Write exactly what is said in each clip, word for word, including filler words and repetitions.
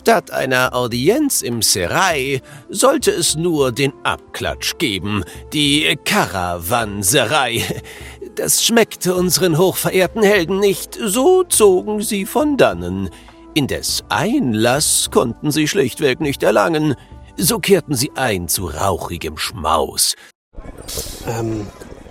Statt einer Audienz im Serai sollte es nur den Abklatsch geben, die Karawanserei. Das schmeckte unseren hochverehrten Helden nicht, so zogen sie von dannen. Indes Einlass konnten sie schlichtweg nicht erlangen, so kehrten sie ein zu rauchigem Schmaus. Ähm...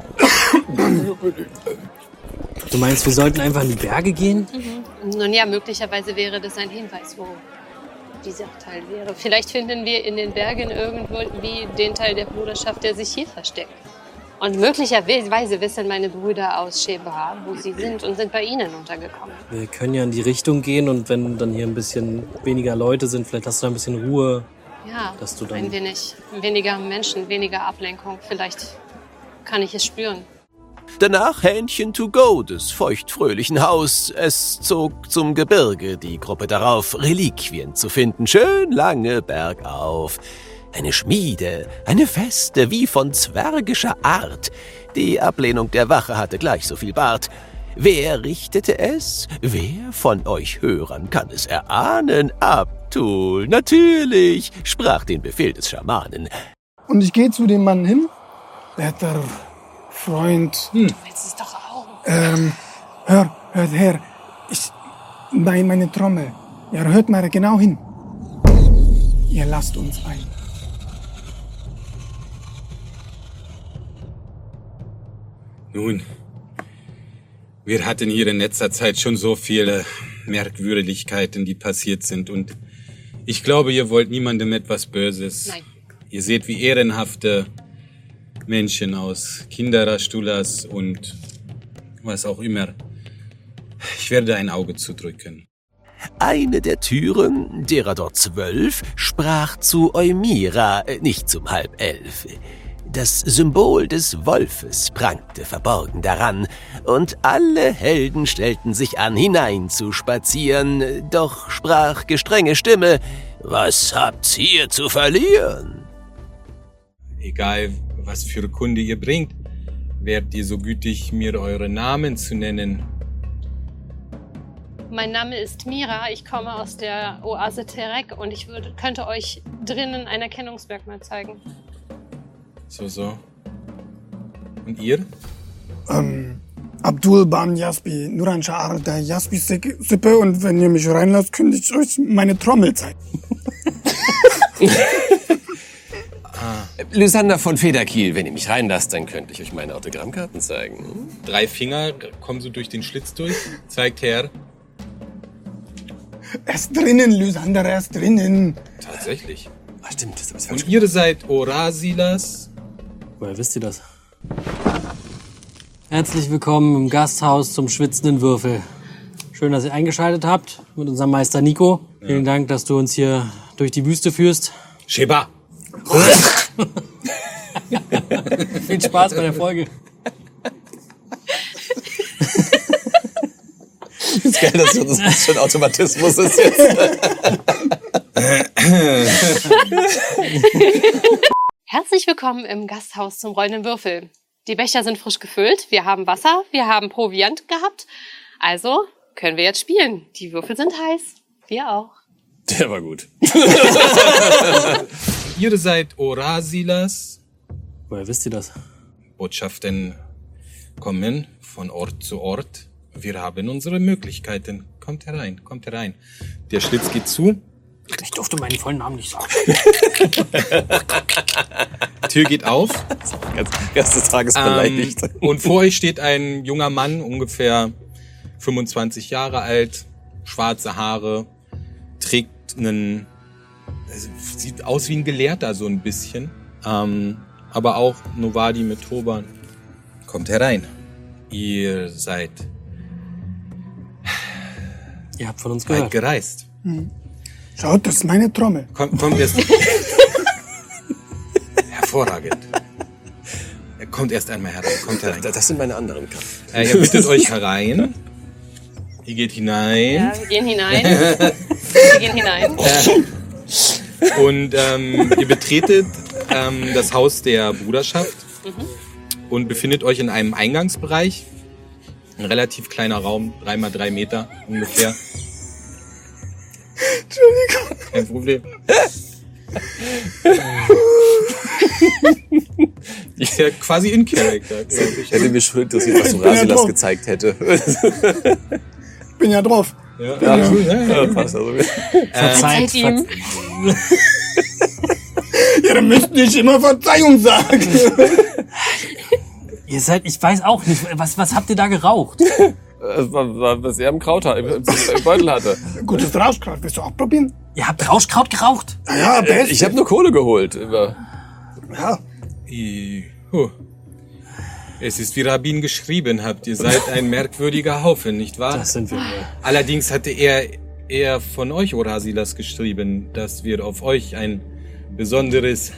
Du meinst, wir sollten einfach in die Berge gehen? Mhm. Nun ja, möglicherweise wäre das ein Hinweis, wo dieser Teil wäre. Vielleicht finden wir in den Bergen irgendwo wie den Teil der Bruderschaft, der sich hier versteckt. Und möglicherweise wissen meine Brüder aus Sheba, wo sie sind und sind bei ihnen untergekommen. Wir können ja in die Richtung gehen und wenn dann hier ein bisschen weniger Leute sind, vielleicht hast du da ein bisschen Ruhe. Ja, dass du dann ein wenig. Weniger Menschen, weniger Ablenkung. Vielleicht kann ich es spüren. Danach Hähnchen to go des feuchtfröhlichen Haus. Es zog zum Gebirge, die Gruppe darauf, Reliquien zu finden, schön lange bergauf. Eine Schmiede, eine Feste wie von zwergischer Art. Die Ablehnung der Wache hatte gleich so viel Bart. Wer richtete es? Wer von euch Hörern kann es erahnen? Abtul, natürlich, sprach den Befehl des Schamanen. Und ich gehe zu dem Mann hin. Netter Freund. Hm. Du willst es doch auch. Ähm, hör, hört her. Ich, nein, meine Trommel. Ja, hört mal genau hin. Ihr lasst uns ein. Nun, wir hatten hier in letzter Zeit schon so viele Merkwürdigkeiten, die passiert sind. Und ich glaube, ihr wollt niemandem etwas Böses. Nein. Ihr seht wie ehrenhafte Menschen aus, Kinderrastulas und was auch immer. Ich werde ein Auge zudrücken. Eine der Türen, derer dort zwölf, sprach zu Eumira, nicht zum halb elf. Das Symbol des Wolfes prangte verborgen daran, und alle Helden stellten sich an, hineinzuspazieren, doch sprach gestrenge Stimme, »Was habt's hier zu verlieren?« Egal, was für Kunde ihr bringt, wärt ihr so gütig, mir eure Namen zu nennen. Mein Name ist Mira, ich komme aus der Oase Terek und ich würde, könnte euch drinnen ein Erkennungsmerkmal zeigen. So, so. Und ihr? Ähm, Abdul Ban Yaspi, nur ein Schar der Yaspi-Sippe, und wenn ihr mich reinlasst, könnte ich euch meine Trommel zeigen. ah. Lysander von Federkiel, wenn ihr mich reinlasst, dann könnte ich euch meine Autogrammkarten zeigen. Drei Finger kommen so durch den Schlitz durch, zeigt her. Er ist drinnen, Lysander, er ist drinnen. Tatsächlich. Ah, stimmt. Das ist und ihr seid Orasilas? Woher wisst ihr das? Herzlich willkommen im Gasthaus zum schwitzenden Würfel. Schön, dass ihr eingeschaltet habt mit unserem Meister Nico. Ja. Vielen Dank, dass du uns hier durch die Wüste führst. Sheba! Viel Spaß bei der Folge. Ist geil, dass das schon Automatismus ist jetzt. Herzlich willkommen im Gasthaus zum rollenden Würfel. Die Becher sind frisch gefüllt, wir haben Wasser, wir haben Proviant gehabt. Also können wir jetzt spielen. Die Würfel sind heiß. Wir auch. Der war gut. Ihr seid Orasilas. Woher wisst ihr das? Botschaften kommen von Ort zu Ort. Wir haben unsere Möglichkeiten. Kommt herein, kommt herein. Der Schlitz geht zu. Ich durfte meinen vollen Namen nicht sagen. Tür geht auf. Ganz, ganz des Tages beleidigt. Ähm, und vor euch steht ein junger Mann, ungefähr fünfundzwanzig Jahre alt, schwarze Haare, trägt einen, also sieht aus wie ein Gelehrter so ein bisschen, ähm, aber auch Novadi mit Turban. Kommt herein. Ihr seid Ihr habt von uns gehört. weit gereist. Hm. Schaut, das ist meine Trommel. Komm, kommt erst. Hervorragend. Er kommt erst einmal herein. Kommt herein. Das sind meine anderen Karten. Äh, ihr bittet euch herein. Ihr geht hinein. Ja, wir gehen hinein. wir gehen hinein. Äh, und ähm, ihr betretet ähm, das Haus der Bruderschaft mhm. und befindet euch in einem Eingangsbereich. Ein relativ kleiner Raum, drei mal drei Meter ungefähr. Entschuldigung. Kein Problem. Ist ja quasi in Character. Ich hätte mich schon interessiert, was du Rasilas gezeigt hätte. Ich bin ja drauf. Ja, ja, ja, ja, ja. Passt also. Verzeiht ihm. Ja, dann müsst nicht immer Verzeihung sagen. Ihr seid, ich weiß auch nicht, was, was habt ihr da geraucht? Was er im Kraut hat, im Beutel hatte. Gutes Rauschkraut, willst du auch probieren? Ihr habt Rauschkraut geraucht? Ja, best. Ich habe nur Kohle geholt. Ja. Huh. Es ist wie Rabin geschrieben habt, ihr seid ein merkwürdiger Haufen, nicht wahr? Das sind wir wohl. Allerdings hatte er eher von euch, O Rasilas, geschrieben, dass wir auf euch ein besonderes...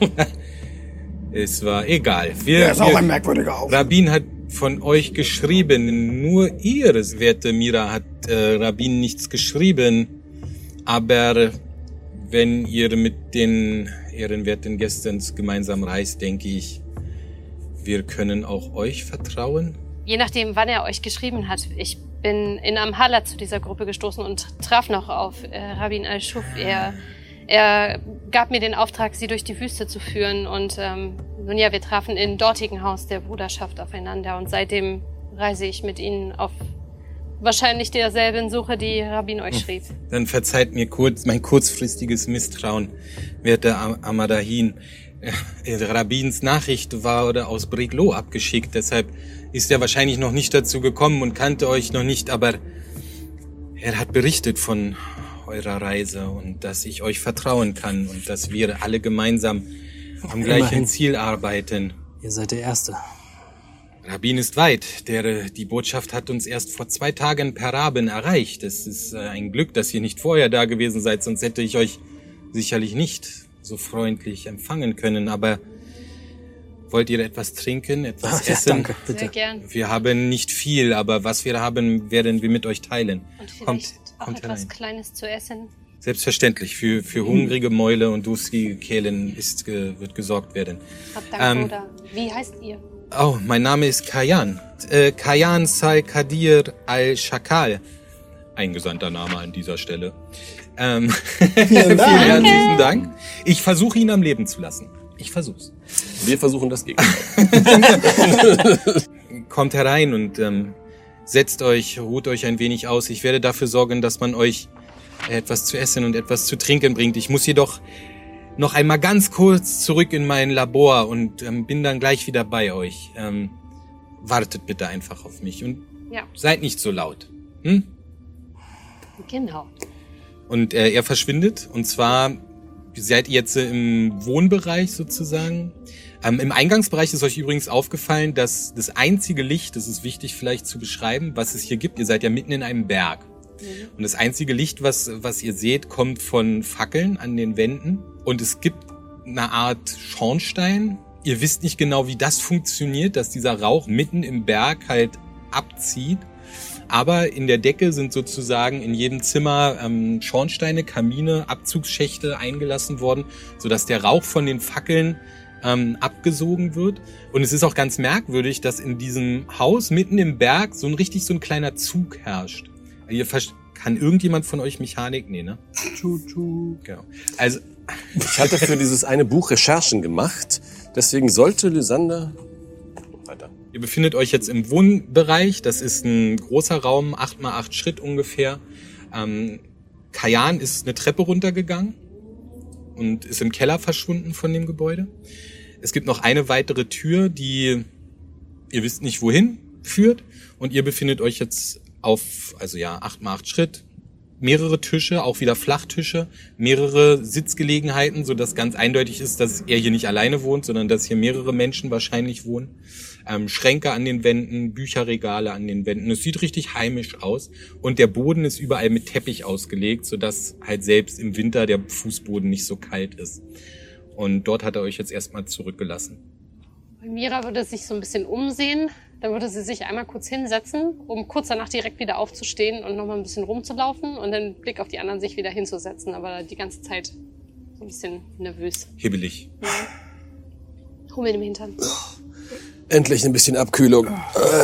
Es war egal. Wir, Er ist auch wir, ein merkwürdiger Haufen. Rabin hat von euch geschrieben, nur ihr, werte Mira, hat äh, Rabin nichts geschrieben. Aber wenn ihr mit den ehrenwerten Gästen gemeinsam reist, denke ich, wir können auch euch vertrauen. Je nachdem, wann er euch geschrieben hat. Ich bin in Amhala zu dieser Gruppe gestoßen und traf noch auf äh, Rabin al-Shuf. Er, er gab mir den Auftrag, sie durch die Wüste zu führen. Und ähm, nun ja, wir trafen im dortigen Haus der Bruderschaft aufeinander. Und seitdem reise ich mit ihnen auf wahrscheinlich derselben Suche, die Rabin euch schrieb. Dann verzeiht mir kurz mein kurzfristiges Misstrauen, werte Am- Amadahin. Äh, Rabins Nachricht wurde aus Briglo abgeschickt, deshalb ist er wahrscheinlich noch nicht dazu gekommen und kannte euch noch nicht, aber er hat berichtet von eurer Reise und dass ich euch vertrauen kann und dass wir alle gemeinsam am gleichen Immerhin. Ziel arbeiten. Ihr seid der Erste. Rabin ist weit. Der, die Botschaft hat uns erst vor zwei Tagen per Raben erreicht. Es ist äh, ein Glück, dass ihr nicht vorher da gewesen seid, sonst hätte ich euch sicherlich nicht so freundlich empfangen können. Aber wollt ihr etwas trinken, etwas Ach, ja, essen? danke, Sehr bitte. gern. Wir haben nicht viel, aber was wir haben, werden wir mit euch teilen. Und vielleicht Kommt, auch kommt etwas herein. Kleines zu essen. Selbstverständlich. Für, für hungrige Mäule und durstige Kehlen ist, ge, wird gesorgt werden. Hab Dank, Ähm, Bruder. Wie heißt ihr? Oh, mein Name ist Kayan. Äh, Kayan Sal-Kadir al-Shakal. Eingesandter Name an dieser Stelle. Ähm, vielen, Dank. vielen herzlichen Dank. Ich versuche ihn am Leben zu lassen. Ich versuch's. Wir versuchen das Gegenteil. Kommt herein und ähm, setzt euch, ruht euch ein wenig aus. Ich werde dafür sorgen, dass man euch etwas zu essen und etwas zu trinken bringt. Ich muss jedoch noch einmal ganz kurz zurück in mein Labor und ähm, bin dann gleich wieder bei euch. Ähm, wartet bitte einfach auf mich und Ja, seid nicht so laut. Hm? genau. Und äh, er verschwindet. Und zwar seid ihr jetzt äh, im Wohnbereich sozusagen. Ähm, Im Eingangsbereich ist euch übrigens aufgefallen, dass das einzige Licht, das ist wichtig vielleicht zu beschreiben, was es hier gibt, ihr seid ja mitten in einem Berg. Und das einzige Licht, was, was ihr seht, kommt von Fackeln an den Wänden. Und es gibt eine Art Schornstein. Ihr wisst nicht genau, wie das funktioniert, dass dieser Rauch mitten im Berg halt abzieht. Aber in der Decke sind sozusagen in jedem Zimmer ähm, Schornsteine, Kamine, Abzugsschächte eingelassen worden, sodass der Rauch von den Fackeln ähm, abgesogen wird. Und es ist auch ganz merkwürdig, dass in diesem Haus mitten im Berg so ein richtig so ein kleiner Zug herrscht. Ihr verst- Kann irgendjemand von euch Mechanik? Nee, ne? Tschu-tschu. Genau. Also, Ich hatte für dieses eine Buch Recherchen gemacht, deswegen sollte Lysander... Weiter. ihr befindet euch jetzt im Wohnbereich. Das ist ein großer Raum, acht mal acht Schritt ungefähr. Ähm, Kayan ist eine Treppe runtergegangen und ist im Keller verschwunden von dem Gebäude. Es gibt noch eine weitere Tür, die ihr wisst nicht wohin führt. Und ihr befindet euch jetzt auf, also ja, acht mal acht Schritt, mehrere Tische, auch wieder Flachtische, mehrere Sitzgelegenheiten, sodass ganz eindeutig ist, dass er hier nicht alleine wohnt, sondern dass hier mehrere Menschen wahrscheinlich wohnen. Ähm, Schränke an den Wänden, Bücherregale an den Wänden. Es sieht richtig heimisch aus. Und der Boden ist überall mit Teppich ausgelegt, sodass halt selbst im Winter der Fußboden nicht so kalt ist. Und dort hat er euch jetzt erstmal zurückgelassen. Mira würde sich so ein bisschen umsehen. Dann würde sie sich einmal kurz hinsetzen, um kurz danach direkt wieder aufzustehen und nochmal ein bisschen rumzulaufen und dann Blick auf die anderen sich wieder hinzusetzen, aber die ganze Zeit so ein bisschen nervös. Hibbelig. Hummel im Hintern. Endlich ein bisschen Abkühlung.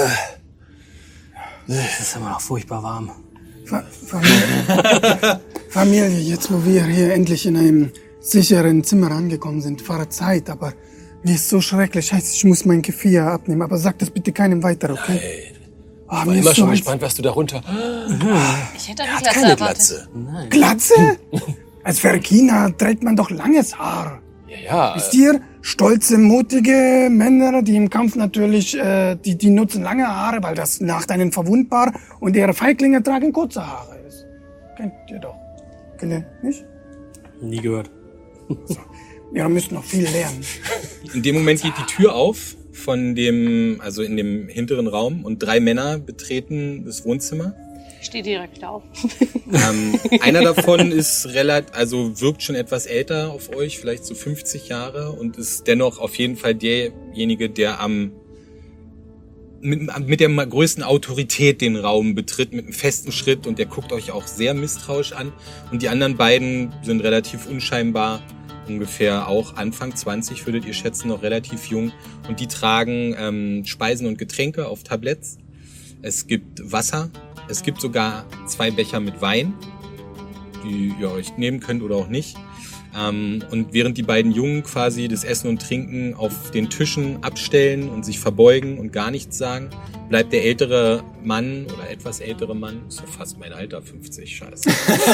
Das ist immer noch furchtbar warm. Fa- Familie, Familie, jetzt wo wir hier endlich in einem sicheren Zimmer angekommen sind, fahre Zeit, aber mir ist so schrecklich. Scheiße, ich muss mein Gefier abnehmen, aber sag das bitte keinem weiter, okay? Nein. Oh, Ich war mir immer ist schon so gespannt, was du darunter... Ich hätte eine Hat Glatze keine erwartet. Glatze. Glatze? Als Verkina trägt man doch langes Haar. Ja, ja. Wisst ihr, stolze, mutige Männer, die im Kampf natürlich, äh, die, die nutzen lange Haare, weil das Nacht einen verwundbar und ihre Feiglinge tragen kurze Haare. Das kennt ihr doch. Kennt ihr nicht? Nie gehört. Ihr müsst noch viel lernen. In dem Moment geht die Tür auf von dem, also in dem hinteren Raum und drei Männer betreten das Wohnzimmer. Ich stehe direkt auf. Ähm, einer davon ist relativ, also wirkt schon etwas älter auf euch, vielleicht so fünfzig Jahre und ist dennoch auf jeden Fall derjenige, der am mit, mit der größten Autorität den Raum betritt, mit einem festen Schritt, und der guckt euch auch sehr misstrauisch an. Und die anderen beiden sind relativ unscheinbar, ungefähr auch Anfang zwanzig, würdet ihr schätzen, noch relativ jung. Und die tragen ähm, Speisen und Getränke auf Tabletts. Es gibt Wasser. Es gibt sogar zwei Becher mit Wein, die ihr euch nehmen könnt oder auch nicht. Ähm, und während die beiden Jungen quasi das Essen und Trinken auf den Tischen abstellen und sich verbeugen und gar nichts sagen, bleibt der ältere Mann oder etwas ältere Mann, ist ja fast mein Alter, fünfzig, scheiße,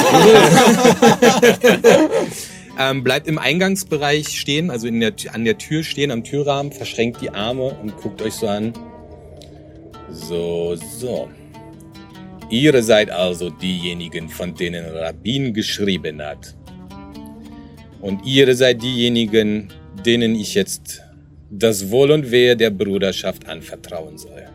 ähm, bleibt im Eingangsbereich stehen, also in der, an der Tür stehen, am Türrahmen, verschränkt die Arme und guckt euch so an. So, so. Ihr seid also diejenigen, von denen Rabbin geschrieben hat. Und ihr seid diejenigen, denen ich jetzt das Wohl und Wehe der Bruderschaft anvertrauen soll.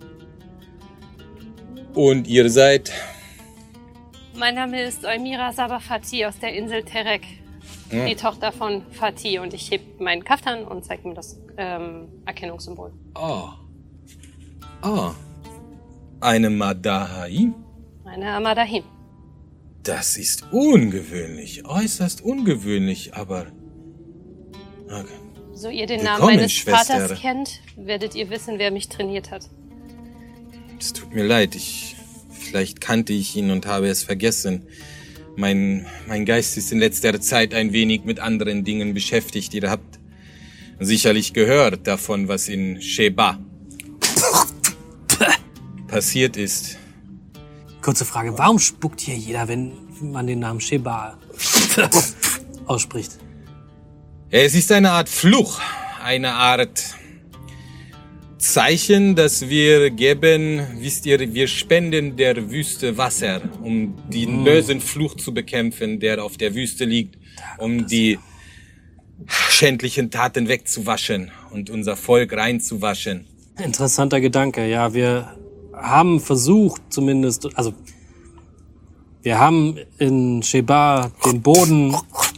Und ihr seid... Mein Name ist Eumira Sabah Fatih aus der Insel Terek. Ja. Die Tochter von Fatih. Und ich heb meinen Kaftan und zeig ihm das ähm, Erkennungssymbol. Oh. Oh. Eine Madahai? Eine Amadahim. Das ist ungewöhnlich, äußerst ungewöhnlich, aber... Okay. So ihr den Namen Willkommen, meines Schwester. Vaters kennt, werdet ihr wissen, wer mich trainiert hat. Es tut mir leid, ich... Vielleicht kannte ich ihn und habe es vergessen. Mein, mein Geist ist in letzter Zeit ein wenig mit anderen Dingen beschäftigt. Ihr habt sicherlich gehört davon, was in Sheba passiert ist. Kurze Frage, warum spuckt hier jeder, wenn man den Namen Sheba ausspricht? Es ist eine Art Fluch, eine Art Zeichen, das wir geben. Wisst ihr, wir spenden der Wüste Wasser, um den mm. bösen Fluch zu bekämpfen, der auf der Wüste liegt, um die schändlichen Taten wegzuwaschen und unser Volk reinzuwaschen. Interessanter Gedanke, ja, wir haben versucht zumindest, also wir haben in Sheba den Boden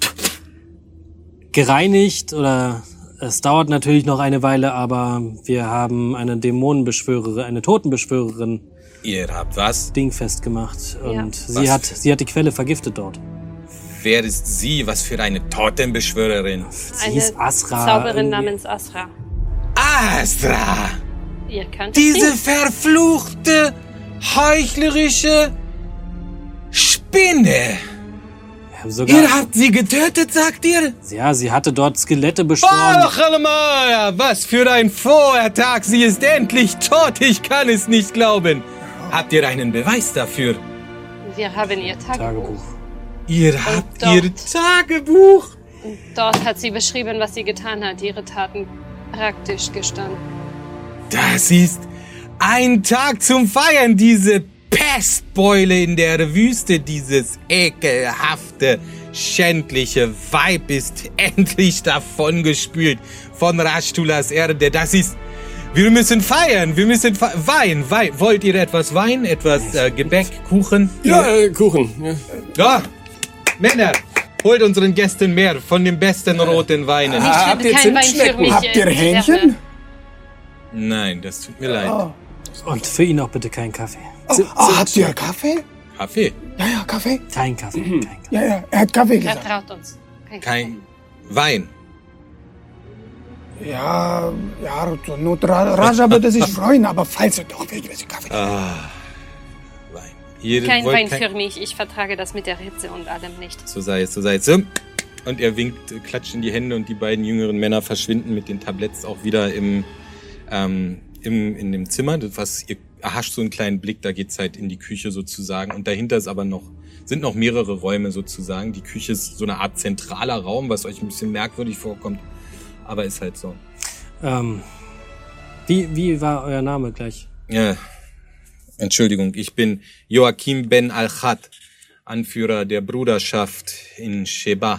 gereinigt, oder es dauert natürlich noch eine Weile, aber wir haben eine Dämonenbeschwörerin, eine Totenbeschwörerin Ihr habt was? dingfest gemacht und Ja. sie Was? hat sie hat die Quelle vergiftet dort. Wer ist sie? Was für eine Totenbeschwörerin? Sie hieß Asra. Zauberin irgendwie. namens Asra. Astra! Ihr kannt Diese sie? verfluchte, heuchlerische Spinne! Wir haben sogar, Ihr habt sie getötet, sagt ihr? ja, sie hatte dort Skelette beschworen. Ach, Alamaya, was für ein froher Tag! Sie ist endlich tot! Ich kann es nicht glauben! Habt ihr einen Beweis dafür? Wir haben ihr Tagebuch. Tagebuch. Ihr habt dort- ihr Tagebuch? Dort hat sie beschrieben, was sie getan hat, ihre Taten praktisch gestanden. Das ist ein Tag zum Feiern, diese Pestbeule in der Wüste, dieses ekelhafte, schändliche Weib ist endlich davongespült von Rashtulas Erde. Das ist... Wir müssen feiern, wir müssen fe Wein, Wein. Wollt ihr etwas Wein, etwas äh, Gebäck, Kuchen? Ja, äh, Kuchen. Ja. Ja, Männer, holt unseren Gästen mehr von den besten roten Weinen. Ich habt finde ihr kein Wein für Zimtschnecken? mich. Habt ihr äh, Hähnchen? Herr. Nein, das tut mir leid. Oh. Und für ihn auch bitte kein Kaffee. Oh, oh, habt ihr Kaffee? Kaffee? Ja, ja, Kaffee. Kein Kaffee, kein Kaffee. Ja, ja, er hat Kaffee Er gesagt. traut uns. Kein Kein Wein. Ja, ja, Not Raja würde sich freuen, aber falls ihr doch irgendwelche Kaffee... Ah, Wein. Ihr Kein wollt Wein kein- für mich. Ich vertrage das mit der Hitze und allem nicht. So sei es, so sei es. Und er winkt, äh, klatscht in die Hände und die beiden jüngeren Männer verschwinden mit den Tabletts auch wieder im, ähm, im, in dem Zimmer. Das, was ihr erhascht so einen kleinen Blick, da geht's halt in die Küche sozusagen. Und dahinter ist aber noch, sind noch mehrere Räume sozusagen. Die Küche ist so eine Art zentraler Raum, was euch ein bisschen merkwürdig vorkommt. Aber ist halt so. Ähm, wie, wie war euer Name gleich? Ja, Entschuldigung, ich bin Joachim Ben Al-Khat, Anführer der Bruderschaft in Sheba.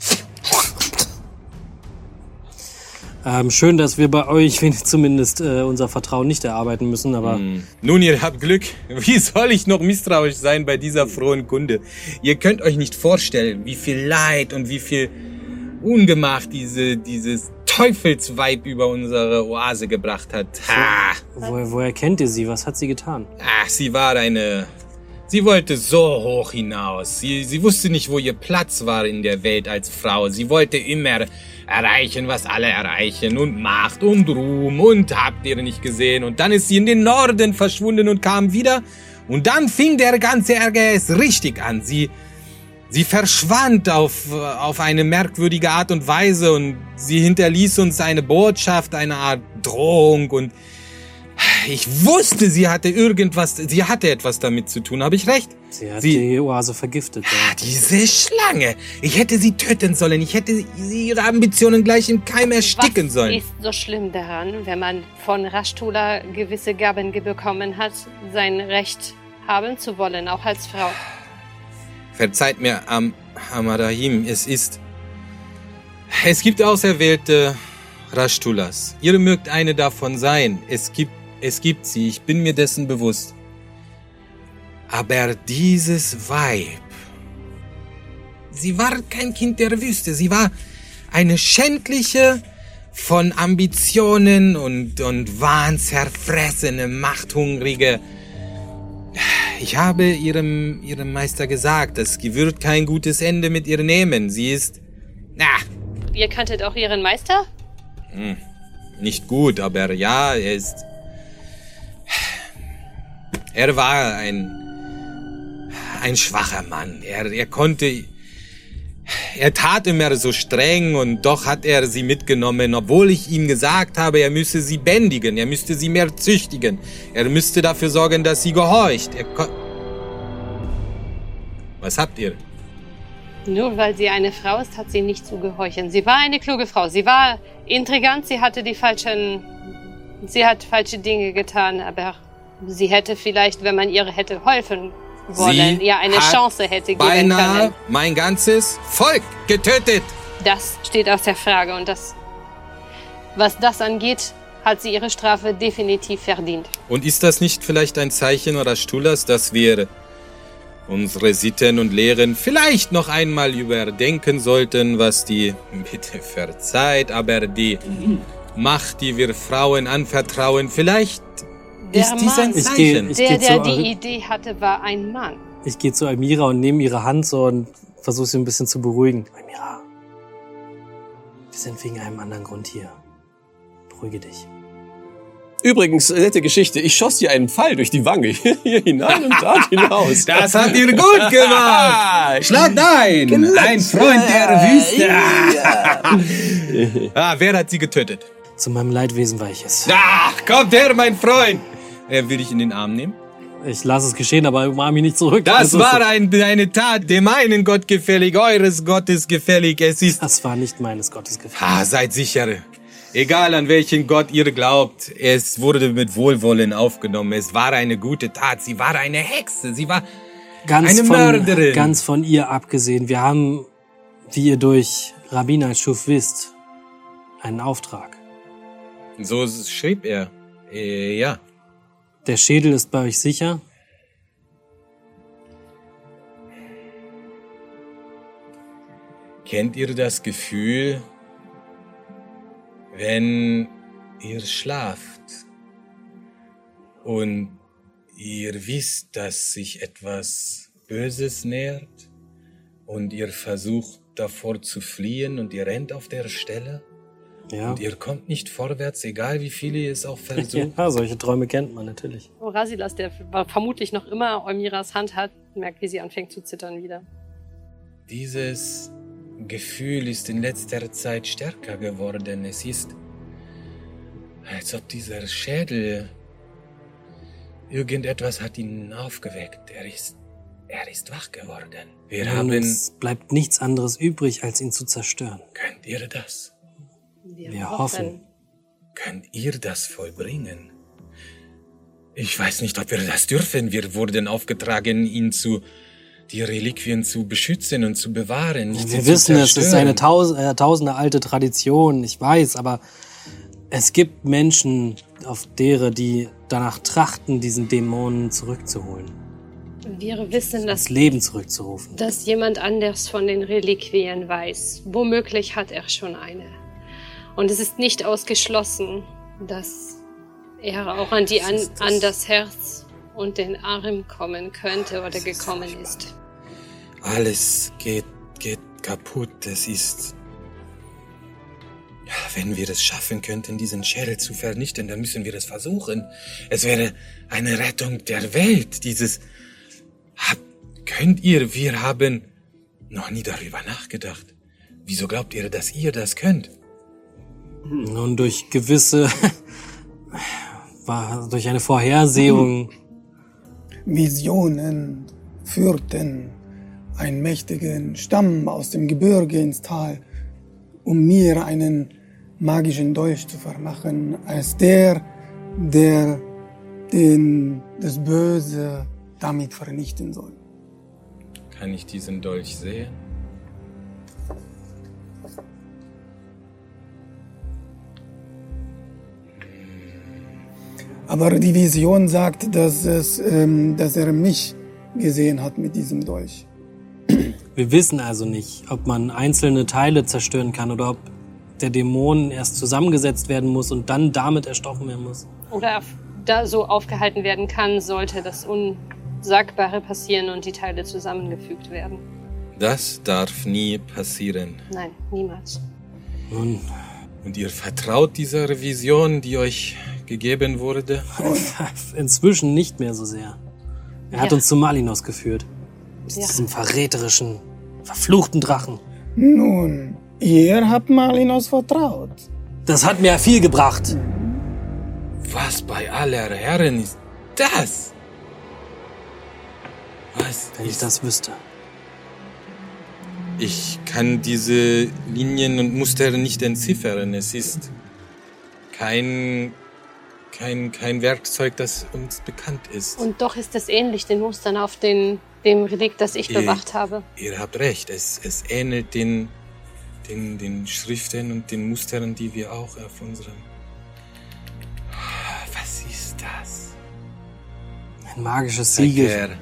Ähm, schön, dass wir bei euch zumindest äh, unser Vertrauen nicht erarbeiten müssen, aber Hm. Nun, ihr habt Glück. Wie soll ich noch misstrauisch sein bei dieser frohen Kunde? Ihr könnt euch nicht vorstellen, wie viel Leid und wie viel Ungemach diese, dieses Teufelsweib über unsere Oase gebracht hat. Ha! woher, woher kennt ihr sie? Was hat sie getan? Ach, sie war eine... Sie wollte so hoch hinaus. Sie, sie wusste nicht, wo ihr Platz war in der Welt als Frau. Sie wollte immer erreichen, was alle erreichen. Und Macht und Ruhm und habt ihr nicht gesehen. Und dann ist sie in den Norden verschwunden und kam wieder. Und dann fing der ganze Ärger erst richtig an. Sie, sie verschwand auf, auf eine merkwürdige Art und Weise. Und sie hinterließ uns eine Botschaft, eine Art Drohung. Und ich wusste, sie hatte irgendwas, sie hatte etwas damit zu tun. Habe ich recht? Sie hat Sie- die Oase vergiftet. Ja. Ah, diese Schlange. Ich hätte sie töten sollen. Ich hätte sie ihre Ambitionen gleich im Keim ersticken Was sollen. ist so schlimm daran, wenn man von Rashtula gewisse Gaben bekommen hat, sein Recht haben zu wollen, auch als Frau? Verzeiht mir, Am Amarahim, es ist... Es gibt auserwählte Rashtulas. Ihr mögt eine davon sein. Es gibt, es gibt sie. Ich bin mir dessen bewusst. Aber dieses Weib... Sie war kein Kind der Wüste. Sie war eine schändliche, von Ambitionen und, und Wahn zerfressene, machthungrige... Ich habe ihrem, ihrem Meister gesagt, es wird kein gutes Ende mit ihr nehmen. Sie ist... Na, Ihr kanntet auch Ihren Meister? nicht gut, aber ja, er ist... Er war ein... ein schwacher Mann. Er, er konnte... Er tat immer so streng und doch hat er sie mitgenommen, obwohl ich ihm gesagt habe, er müsse sie bändigen, er müsste sie mehr züchtigen. Er müsste dafür sorgen, dass sie gehorcht. Er ko- Was habt ihr? Nur weil sie eine Frau ist, hat sie nicht zu gehorchen. Sie war eine kluge Frau. Sie war intrigant, sie hatte die falschen... Sie hat falsche Dinge getan, aber sie hätte vielleicht, wenn man ihr hätte helfen wollen, Sie ja eine hat Chance hätte geben Beinahe können. mein ganzes Volk getötet. Das steht außer Frage und das, was das angeht, hat sie ihre Strafe definitiv verdient. Und ist das nicht vielleicht ein Zeichen oder Stulas, dass wir unsere Sitten und Lehren vielleicht noch einmal überdenken sollten, was die, bitte verzeiht, aber die Macht, die wir Frauen anvertrauen, vielleicht Der ist dies ein Mann, Ich Zeichen. gehe- ich der, gehe der zu die Ari- Idee hatte, war ein Mann. Ich gehe zu Almira und nehme ihre Hand so und versuche sie ein bisschen zu beruhigen. Almira, wir sind wegen einem anderen Grund hier. Beruhige dich. Übrigens, nette Geschichte. Ich schoss dir einen Pfeil durch die Wange. Hier hinein und dort hinaus. Das habt ihr gut gemacht. Schlagt ein, ein Freund der Wüste. Ah, wer hat sie getötet? Zu meinem Leidwesen war ich es. Ach, kommt her, mein Freund. Er will dich in den Arm nehmen. Ich lasse es geschehen, aber umarme mich nicht zurück. Das Also, war ein, eine Tat, dem einen Gott gefällig, eures Gottes gefällig. Es ist... Das war nicht meines Gottes Gefälle. Ah, seid sicher. Egal an welchen Gott ihr glaubt, es wurde mit Wohlwollen aufgenommen. Es war eine gute Tat. Sie war eine Hexe. Sie war Ganz eine von, Mörderin. Ganz von ihr abgesehen. Wir haben, wie ihr durch Rabbiner Schuf wisst, einen Auftrag. So schrieb er. Äh, ja. Der Schädel ist bei euch sicher. Kennt ihr das Gefühl, wenn ihr schlaft und ihr wisst, dass sich etwas Böses nähert und ihr versucht davor zu fliehen und ihr rennt auf der Stelle Ja. Und ihr kommt nicht vorwärts, egal wie viele ihr es auch versucht. Ja, solche Träume kennt man natürlich. Orasilas, der vermutlich noch immer Eumiras Hand hat, merkt, wie sie anfängt zu zittern wieder. Dieses Gefühl ist in letzter Zeit stärker geworden. Es ist, als ob dieser Schädel, irgendetwas hat ihn aufgeweckt. Er ist, er ist wach geworden. Wir Und haben... es bleibt nichts anderes übrig, als ihn zu zerstören. Könnt ihr das? Wir, Wir hoffen. Könnt ihr das vollbringen? Ich weiß nicht, ob wir das dürfen. Wir wurden aufgetragen, ihn zu, die Reliquien zu beschützen und zu bewahren. Nicht Wir sie wissen, zu es ist eine taus äh, tausende alte Tradition, ich weiß, aber es gibt Menschen auf deren, die danach trachten, diesen Dämonen zurückzuholen, Wir wissen, dass, das Leben zurückzurufen. dass jemand anders von den Reliquien weiß. Womöglich hat er schon eine. Und es ist nicht ausgeschlossen, dass er auch an, die, an, an das Herz und den Arm kommen könnte oder gekommen ist. Alles geht, geht kaputt. Es ist... Ja, wenn wir es schaffen könnten, diesen Schädel zu vernichten, dann müssen wir es versuchen. Es wäre eine Rettung der Welt. Dieses... Hab, könnt ihr, wir haben noch nie darüber nachgedacht. Wieso glaubt ihr, dass ihr das könnt? Nun, durch gewisse, war durch eine Vorhersehung. Visionen führten einen mächtigen Stamm aus dem Gebirge ins Tal, um mir einen magischen Dolch zu vermachen, als der, der den, das Böse damit vernichten soll. Kann ich diesen Dolch sehen? Aber die Vision sagt, dass, es, ähm, dass er mich gesehen hat mit diesem Dolch. Wir wissen also nicht, ob man einzelne Teile zerstören kann oder ob der Dämon erst zusammengesetzt werden muss und dann damit erstochen werden muss. Oder da so aufgehalten werden kann, sollte das Unsagbare passieren und die Teile zusammengefügt werden. Das darf nie passieren. Nein, niemals. Nun, Und ihr vertraut dieser Vision, die euch gegeben wurde? inzwischen nicht mehr so sehr. Er hat Ja. uns zu Malinos geführt. Zu Ja. diesem verräterischen, verfluchten Drachen. Nun, ihr habt Malinos vertraut. Das hat mir viel gebracht. Was bei aller Herren ist das? Was Wenn ich ist das wüsste. Ich kann diese Linien und Muster nicht entziffern. Es ist kein, kein, kein Werkzeug, das uns bekannt ist. Und doch ist es ähnlich den Mustern auf den, dem Relikt, das ich Ihr- bewacht habe. Ihr habt recht, es, es ähnelt den, den, den Schriften und den Mustern, die wir auch auf unserem... Was ist das? Ein magisches Siegel. Herr.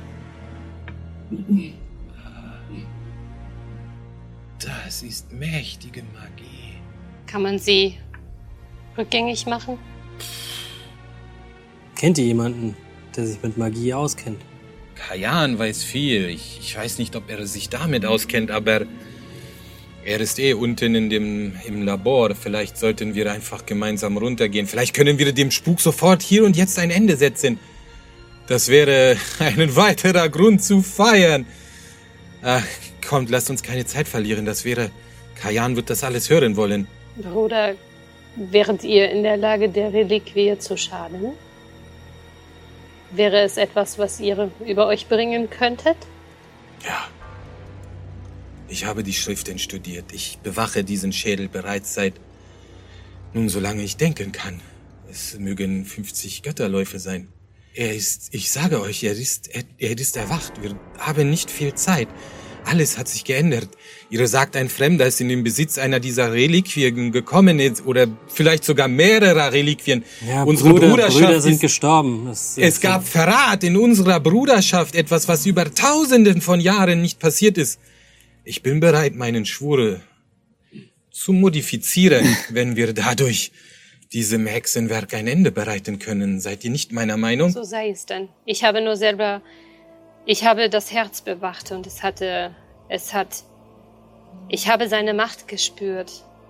Das ist mächtige Magie. Kann man sie rückgängig machen? Kennt ihr jemanden, der sich mit Magie auskennt? Kajan weiß viel. Ich, ich weiß nicht, ob er sich damit auskennt, aber er ist eh unten in dem, im Labor. Vielleicht sollten wir einfach gemeinsam runtergehen. Vielleicht können wir dem Spuk sofort hier und jetzt ein Ende setzen. Das wäre ein weiterer Grund zu feiern. Ach, kommt, lasst uns keine Zeit verlieren. Das wäre... Kajan wird das alles hören wollen. Bruder, wäret ihr in der Lage, der Reliquie zu schaden? Wäre es etwas, was ihr über euch bringen könntet? Ja. Ich habe die Schriften studiert. Ich bewache diesen Schädel bereits seit... Nun, solange ich denken kann. Es mögen fünfzig Götterläufe sein. Er ist... Ich sage euch, er ist... Er, er ist erwacht. Wir haben nicht viel Zeit. Alles hat sich geändert. Ihr sagt, ein Fremder ist in den Besitz einer dieser Reliquien gekommen ist, oder vielleicht sogar mehrerer Reliquien. Ja, Unsere Brüder, Bruderschaft Brüder sind ist, gestorben. Das, es gab Verrat in unserer Bruderschaft, etwas, was über Tausenden von Jahren nicht passiert ist. Ich bin bereit, meinen Schwur zu modifizieren, wenn wir dadurch diesem Hexenwerk ein Ende bereiten können. Seid ihr nicht meiner Meinung? So sei es denn. Ich habe nur selber... Ich habe das Herz bewacht und es hatte... Es hat... Ich habe seine Macht gespürt.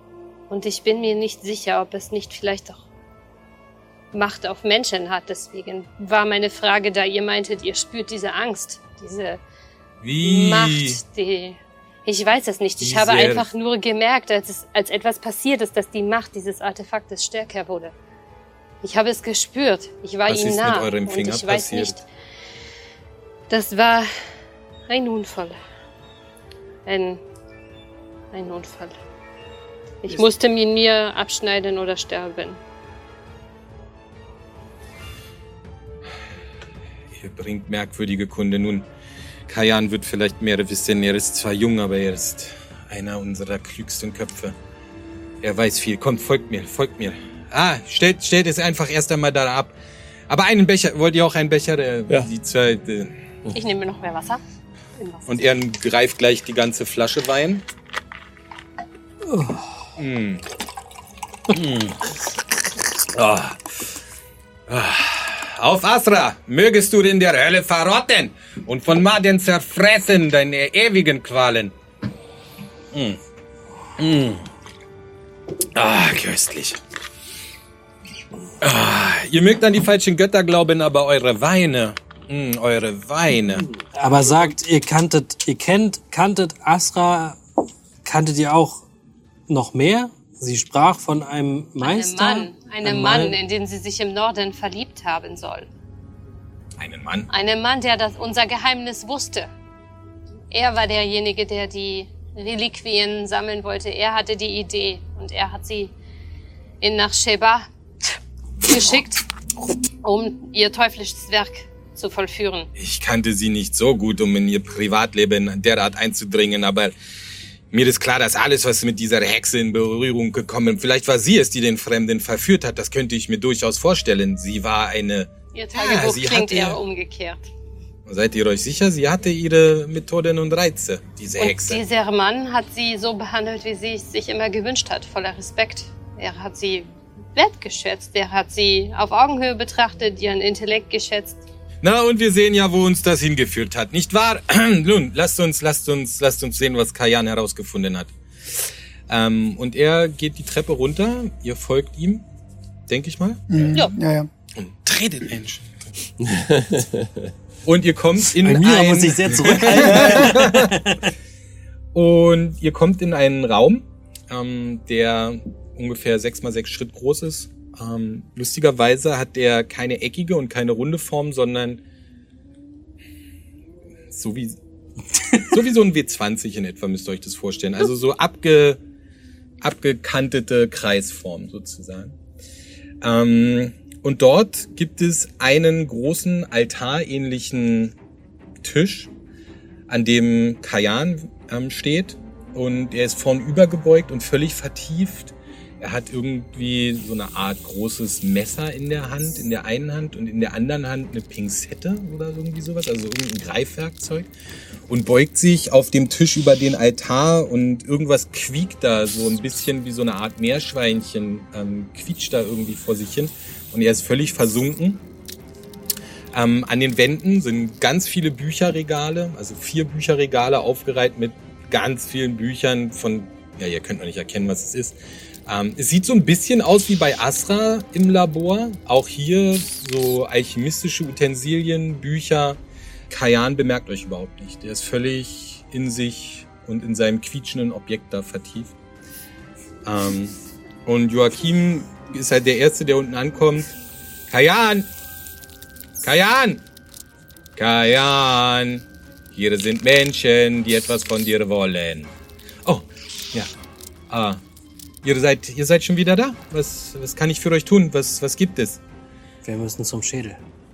Und ich bin mir nicht sicher, ob es nicht vielleicht auch Macht auf Menschen hat. Deswegen war meine Frage, da ihr meintet, ihr spürt diese Angst, diese Wie? Macht, die... Ich weiß es nicht. Ich Wie habe sehr- einfach nur gemerkt, als, es, als etwas passiert ist, dass die Macht dieses Artefaktes stärker wurde. Ich habe es gespürt. Ich war Was ihm ist mit nah. eurem und Finger ich weiß passiert? nicht. Das war ein Unfall. Ein, ein Unfall. Ich musste ihn mir abschneiden oder sterben. Ihr bringt merkwürdige Kunde. Nun, Kajan wird vielleicht mehr wissen. Er ist zwar jung, aber er ist einer unserer klügsten Köpfe. Er weiß viel. Kommt, folgt mir, folgt mir. Ah, stellt, stellt es einfach erst einmal da ab. Aber einen Becher, wollt ihr auch einen Becher? Der, Ja. Die zwei, äh, Ich nehme noch mehr Wasser. In Wasser. und er greift gleich die ganze Flasche Wein. Mm. Mm. Ah. Ah. Auf Asra, mögest du in der Hölle verrotten und von Maden zerfressen, deine ewigen Qualen. Mm. Mm. Ah, köstlich. Ah, ihr mögt an die falschen Götter glauben, aber eure Weine, mm, eure Weine. Aber sagt, ihr kanntet, ihr kennt, kanntet Asra, kanntet ihr auch noch mehr? Sie sprach von einem Meister. Einem Mann, einem Mann, in den sie sich im Norden verliebt haben soll. Einen Mann? Einem Mann, der das unser Geheimnis wusste. Er war derjenige, der die Reliquien sammeln wollte. Er hatte die Idee und er hat sie in nach Sheba geschickt, um ihr teuflisches Werk zu vollführen. Ich kannte sie nicht so gut, um in ihr Privatleben derart einzudringen, aber mir ist klar, dass alles, was mit dieser Hexe in Berührung gekommen ist, vielleicht war sie es, die den Fremden verführt hat, das könnte ich mir durchaus vorstellen. Sie war eine... Ihr Tagebuch sie klingt hatte- eher umgekehrt. Seid ihr euch sicher? Sie hatte ihre Methoden und Reize, diese Und Hexe. dieser Mann hat sie so behandelt, wie sie es sich immer gewünscht hat, voller Respekt. Er hat sie wertgeschätzt, er hat sie auf Augenhöhe betrachtet, ihren Intellekt geschätzt. Na, und wir sehen ja, wo uns das hingeführt hat, nicht wahr? Nun, lasst uns, lasst uns, lasst uns sehen, was Kajan herausgefunden hat. Ähm, und er geht die Treppe runter, ihr folgt ihm, denke ich mal. Mhm. Ja. Ja, ja. Und tretet Menschen. Und ihr kommt in Bei mir ein... muss ich sehr zurückhalten. Und ihr kommt in einen Raum, ähm, der ungefähr sechs mal sechs Schritt groß ist. Ähm, lustigerweise hat der keine eckige und keine runde Form, sondern so wie, so wie so ein W zwanzig in etwa, müsst ihr euch das vorstellen. Also so abge, abgekantete Kreisform sozusagen. Ähm, und dort gibt es einen großen altarähnlichen Tisch, an dem Kajan ähm, steht. Und er ist vornüber gebeugt und völlig vertieft. Er hat irgendwie so eine Art großes Messer in der Hand, in der einen Hand und in der anderen Hand eine Pinzette oder irgendwie sowas, also irgendein Greifwerkzeug. Und beugt sich auf dem Tisch über den Altar und irgendwas quiekt da so ein bisschen wie so eine Art Meerschweinchen, ähm, quietscht da irgendwie vor sich hin. Und er ist völlig versunken. Ähm, an den Wänden sind ganz viele Bücherregale, also vier Bücherregale aufgereiht mit ganz vielen Büchern von, ja, ihr könnt noch nicht erkennen, was es ist. Ähm, es sieht so ein bisschen aus wie bei Asra im Labor. Auch hier so alchemistische Utensilien, Bücher. Kajan bemerkt euch überhaupt nicht. Der ist völlig in sich und in seinem quietschenden Objekt da vertieft. Ähm, und Joachim ist halt der Erste, der unten ankommt. Kajan! Kajan! Kajan! Hier sind Menschen, die etwas von dir wollen. Oh, ja. Ah, ihr seid, ihr seid schon wieder da? Was, was kann ich für euch tun? Was, was gibt es? Wir müssen zum Schädel.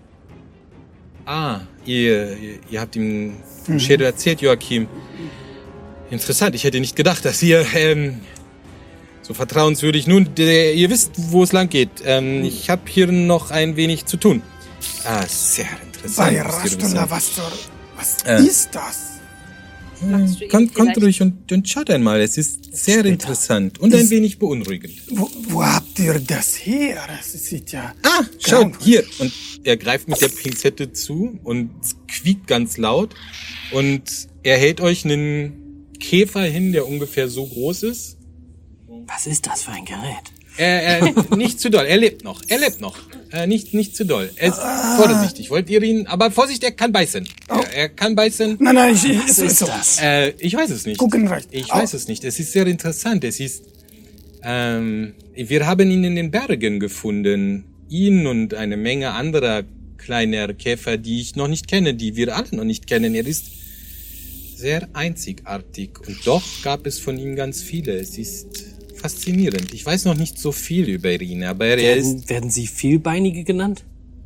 Ah, ihr, ihr, ihr habt ihm vom Schädel erzählt, Joachim. Interessant, ich hätte nicht gedacht, dass ihr ähm, so vertrauenswürdig... Nun, der, ihr wisst, wo es lang geht. Ähm, ich habe hier noch ein wenig zu tun. Ah, sehr interessant. Bei was ihr Rastula, wisst. was, soll- was Äh. ist das? Magst du ihn Kommt, kommt vielleicht- ruhig und, und schaut einmal. Es ist sehr Später. interessant und ein wenig beunruhigend. Wo, wo habt ihr das her? Das sieht ja... Ah, schaut, Grauen. hier. Und er greift mit der Pinzette zu und es quiekt ganz laut. Und er hält euch einen Käfer hin, der ungefähr so groß ist. Was ist das für ein Gerät? Er, er, nicht zu doll, er lebt noch, er lebt noch. Äh, nicht, nicht zu doll. Er ist vorsichtig, wollt ihr ihn, aber Vorsicht, er kann beißen. Oh. Er, er kann beißen. Nein, nein, ich, ich, Was ist, ist so. das? Äh, ich weiß es nicht. Gucken recht. Ich Au. weiß es nicht. Es ist sehr interessant. Es ist, ähm, wir haben ihn in den Bergen gefunden. Ihn und eine Menge anderer kleiner Käfer, die ich noch nicht kenne, die wir alle noch nicht kennen. Er ist sehr einzigartig und doch gab es von ihm ganz viele. Es ist faszinierend. Ich weiß noch nicht so viel über ihn, aber er ist... Werden, werden Sie Vielbeinige genannt?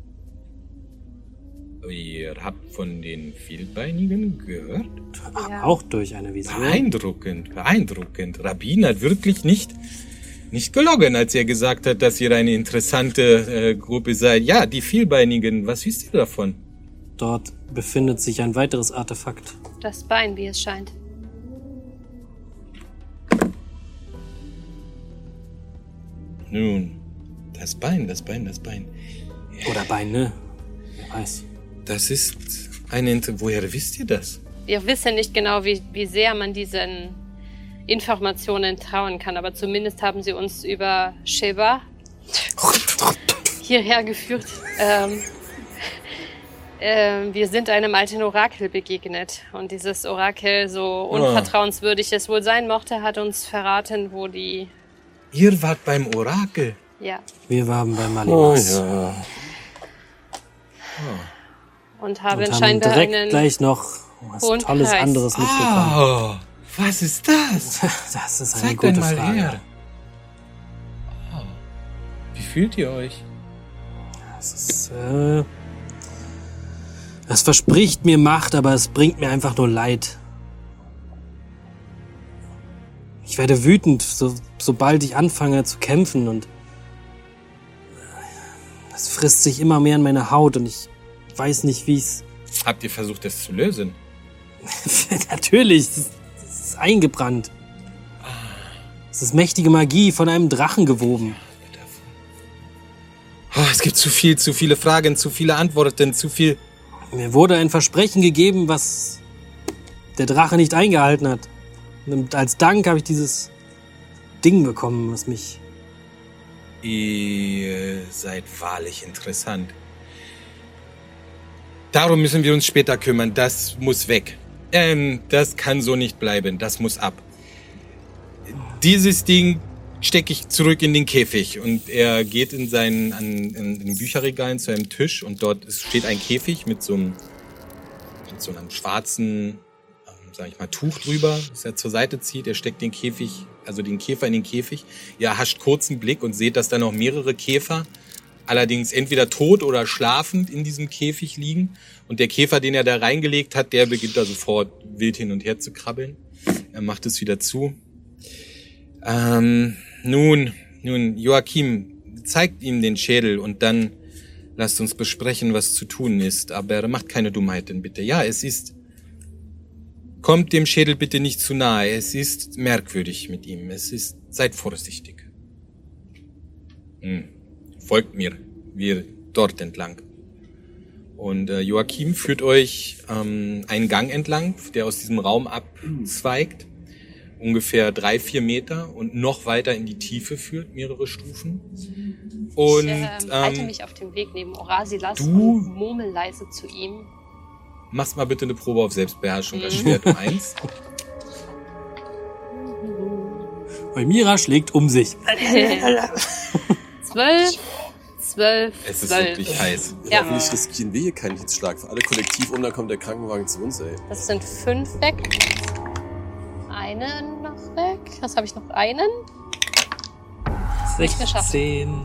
Ihr habt von den Vielbeinigen gehört? Ja. Auch durch eine Vision. Beeindruckend, beeindruckend. Rabin hat wirklich nicht, nicht gelogen, als er gesagt hat, dass ihr eine interessante äh, Gruppe seid. Ja, die Vielbeinigen, was wisst ihr davon? Dort befindet sich ein weiteres Artefakt. Das Bein, wie es scheint. Nun, das Bein, das Bein, das Bein. Oder Beine. Wer weiß. Das ist eine... Inter Woher wisst ihr das? Wir wissen nicht genau, wie, wie sehr man diesen Informationen trauen kann, aber zumindest haben sie uns über Sheba hierher geführt. Ähm, äh, wir sind einem alten Orakel begegnet und dieses Orakel, so unvertrauenswürdig es wohl sein mochte, hat uns verraten, wo die... Ihr wart beim Orakel. Ja, Wir waren bei Malimas. ja. und haben Und haben scheinbar direkt einen... gleich noch was hohen Tolles Preis. anderes mitbekommen. Oh, was ist das? Das ist eine Zeigt gute einmal Frage. her. Oh. Wie fühlt ihr euch? Das ist, äh, das verspricht mir Macht, aber es bringt mir einfach nur Leid. Ich werde wütend, so, sobald ich anfange zu kämpfen und es frisst sich immer mehr in meine Haut und ich weiß nicht, wie es... Habt ihr versucht, das zu lösen? Natürlich, es ist, es ist eingebrannt. Es ist mächtige Magie von einem Drachen gewoben. Oh, es gibt zu viel, zu viele Fragen, zu viele Antworten, zu viel... Mir wurde ein Versprechen gegeben, was der Drache nicht eingehalten hat. Und als Dank habe ich dieses Ding bekommen, was mich... Ihr seid wahrlich interessant. Darum müssen wir uns später kümmern. Das muss weg. Ähm, das kann so nicht bleiben. Das muss ab. Dieses Ding stecke ich zurück in den Käfig. Und er geht in sein an, in, in Bücherregal zu einem Tisch und dort steht ein Käfig mit so einem, mit so einem schwarzen, ähm, sag ich mal, Tuch drüber, das er zur Seite zieht. Er steckt den Käfig, also den Käfer in den Käfig. Ihr hascht kurz einen Blick und seht, dass da noch mehrere Käfer, allerdings entweder tot oder schlafend in diesem Käfig liegen. Und der Käfer, den er da reingelegt hat, der beginnt da sofort wild hin und her zu krabbeln. Er macht es wieder zu. Ähm, nun, nun, Joachim, zeigt ihm den Schädel und dann lasst uns besprechen, was zu tun ist. Aber macht keine Dummheiten, bitte. Ja, es ist... Kommt dem Schädel bitte nicht zu nahe. Es ist merkwürdig mit ihm. Es ist... Seid vorsichtig. Hm. Folgt mir. Wir dort entlang. Und äh, Joachim führt euch ähm, einen Gang entlang, der aus diesem Raum abzweigt. Ungefähr drei, vier Meter und noch weiter in die Tiefe führt, mehrere Stufen. Und ich ähm, halte ähm, mich auf dem Weg neben Orasilas du- und murmel leise zu ihm. machst mal bitte eine Probe auf Selbstbeherrschung, das Schwert um eins. Eumira schlägt um sich. Zwölf, zwölf, Es ist zwölf. wirklich heiß. Ja. Hoffentlich riskieren wir hier keinen Hitzschlag für alle kollektiv um, dann kommt der Krankenwagen zu uns, ey. Das sind fünf weg. Einen noch weg. Was habe ich noch? Einen? Nicht geschafft. sechzehn.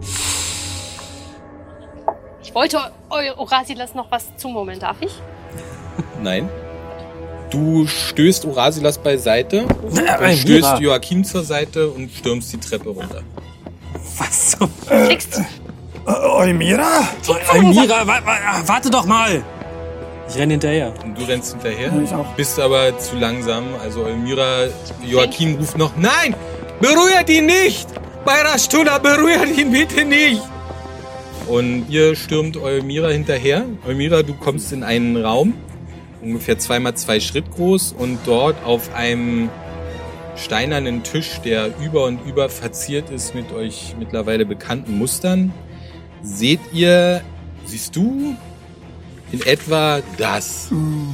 Ich wollte Eu- Orasilas noch was zumurmeln, darf ich? Nein. Du stößt Orasilas beiseite, Äh, stößt Mira. Joachim zur Seite und stürmst die Treppe runter. Was zum... Flixt. Äh, Eumira? Eumira, wa wa warte doch mal! Ich renne hinterher. Und du rennst hinterher, Ja, ich auch. bist aber zu langsam. Also Elmira, Joachim ruft noch, nein, berührt ihn nicht! Bayrashtuna, berührt ihn bitte nicht! Und ihr stürmt Elmira hinterher. Elmira, du kommst in einen Raum, ungefähr zwei mal zwei Schritt groß und dort auf einem steinernen Tisch, der über und über verziert ist mit euch mittlerweile bekannten Mustern, seht ihr, siehst du, in etwa das.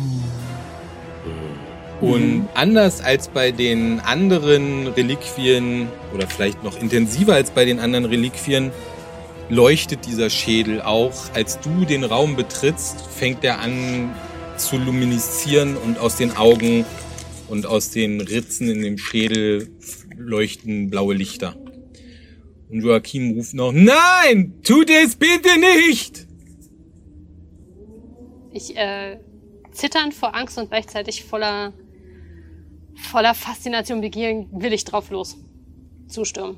Und anders als bei den anderen Reliquien, oder vielleicht noch intensiver als bei den anderen Reliquien, leuchtet dieser Schädel auch. Als du den Raum betrittst, fängt er an zu luminisieren und aus den Augen und aus den Ritzen in dem Schädel leuchten blaue Lichter. Und Joachim ruft noch, nein, tut es bitte nicht! Ich, äh, zitternd vor Angst und gleichzeitig voller, voller Faszination, Begier, will ich drauf los. Zustürmen.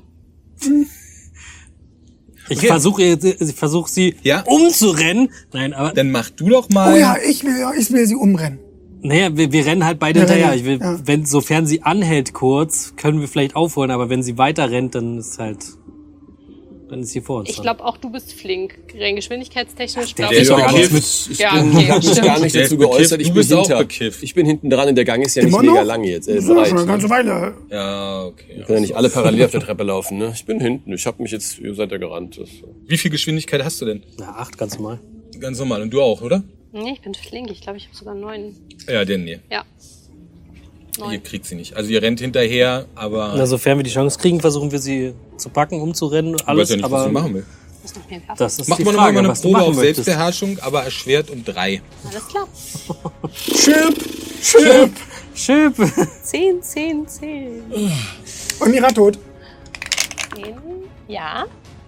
Ich Okay. versuche ich versuch sie Ja? umzurennen. Nein, aber Dann mach du doch mal. Oh ja, ich will, ich will sie umrennen. naja, wir, wir rennen halt beide Wir hinterher. rennen, Ich will, ja. wenn, sofern sie anhält kurz, können wir vielleicht aufholen, aber wenn sie weiter rennt, dann ist halt, dann ist sie vor uns. Ich dran. glaube auch, du bist flink. Rein geschwindigkeitstechnisch der glaube ist ich doch auch. gar nicht mit, ich Ja, bin, okay, hab mich stimmt. gar nicht Der dazu ist bekifft. geäußert. Ich Du bin bist auch hinter. bekifft. Ich bin hinten dran und der Gang ist ja nicht Immer mega noch? lang jetzt. Er ist Ja, breit. schon eine ganze Weile. Ja, okay. Wir können ja nicht alle parallel auf der Treppe laufen, ne? Ich bin hinten. Ich habe mich jetzt, ihr seid ja gerannt. Das, Wie viel Geschwindigkeit hast du denn? Na, acht, ganz normal. Ganz normal. Und du auch, oder? Nee, ich bin flink. Ich glaube, ich habe sogar neun. Ja, denn nee. Ja. Ihr Neun. kriegt sie nicht. Also ihr rennt hinterher, aber Na, sofern wir die Chance kriegen, versuchen wir sie zu packen, umzurennen, ich weiß alles, ja nicht, was aber du machen will. Muss noch mehr werfen. das ist Mach die mal Frage, nochmal eine was du Probe machen auf möchtest. Selbstbeherrschung, aber erschwert um drei. Alles klar. Chip, Chip. Schip. Zehn, zehn, zehn. Und Mira tot. Zehn. Ja.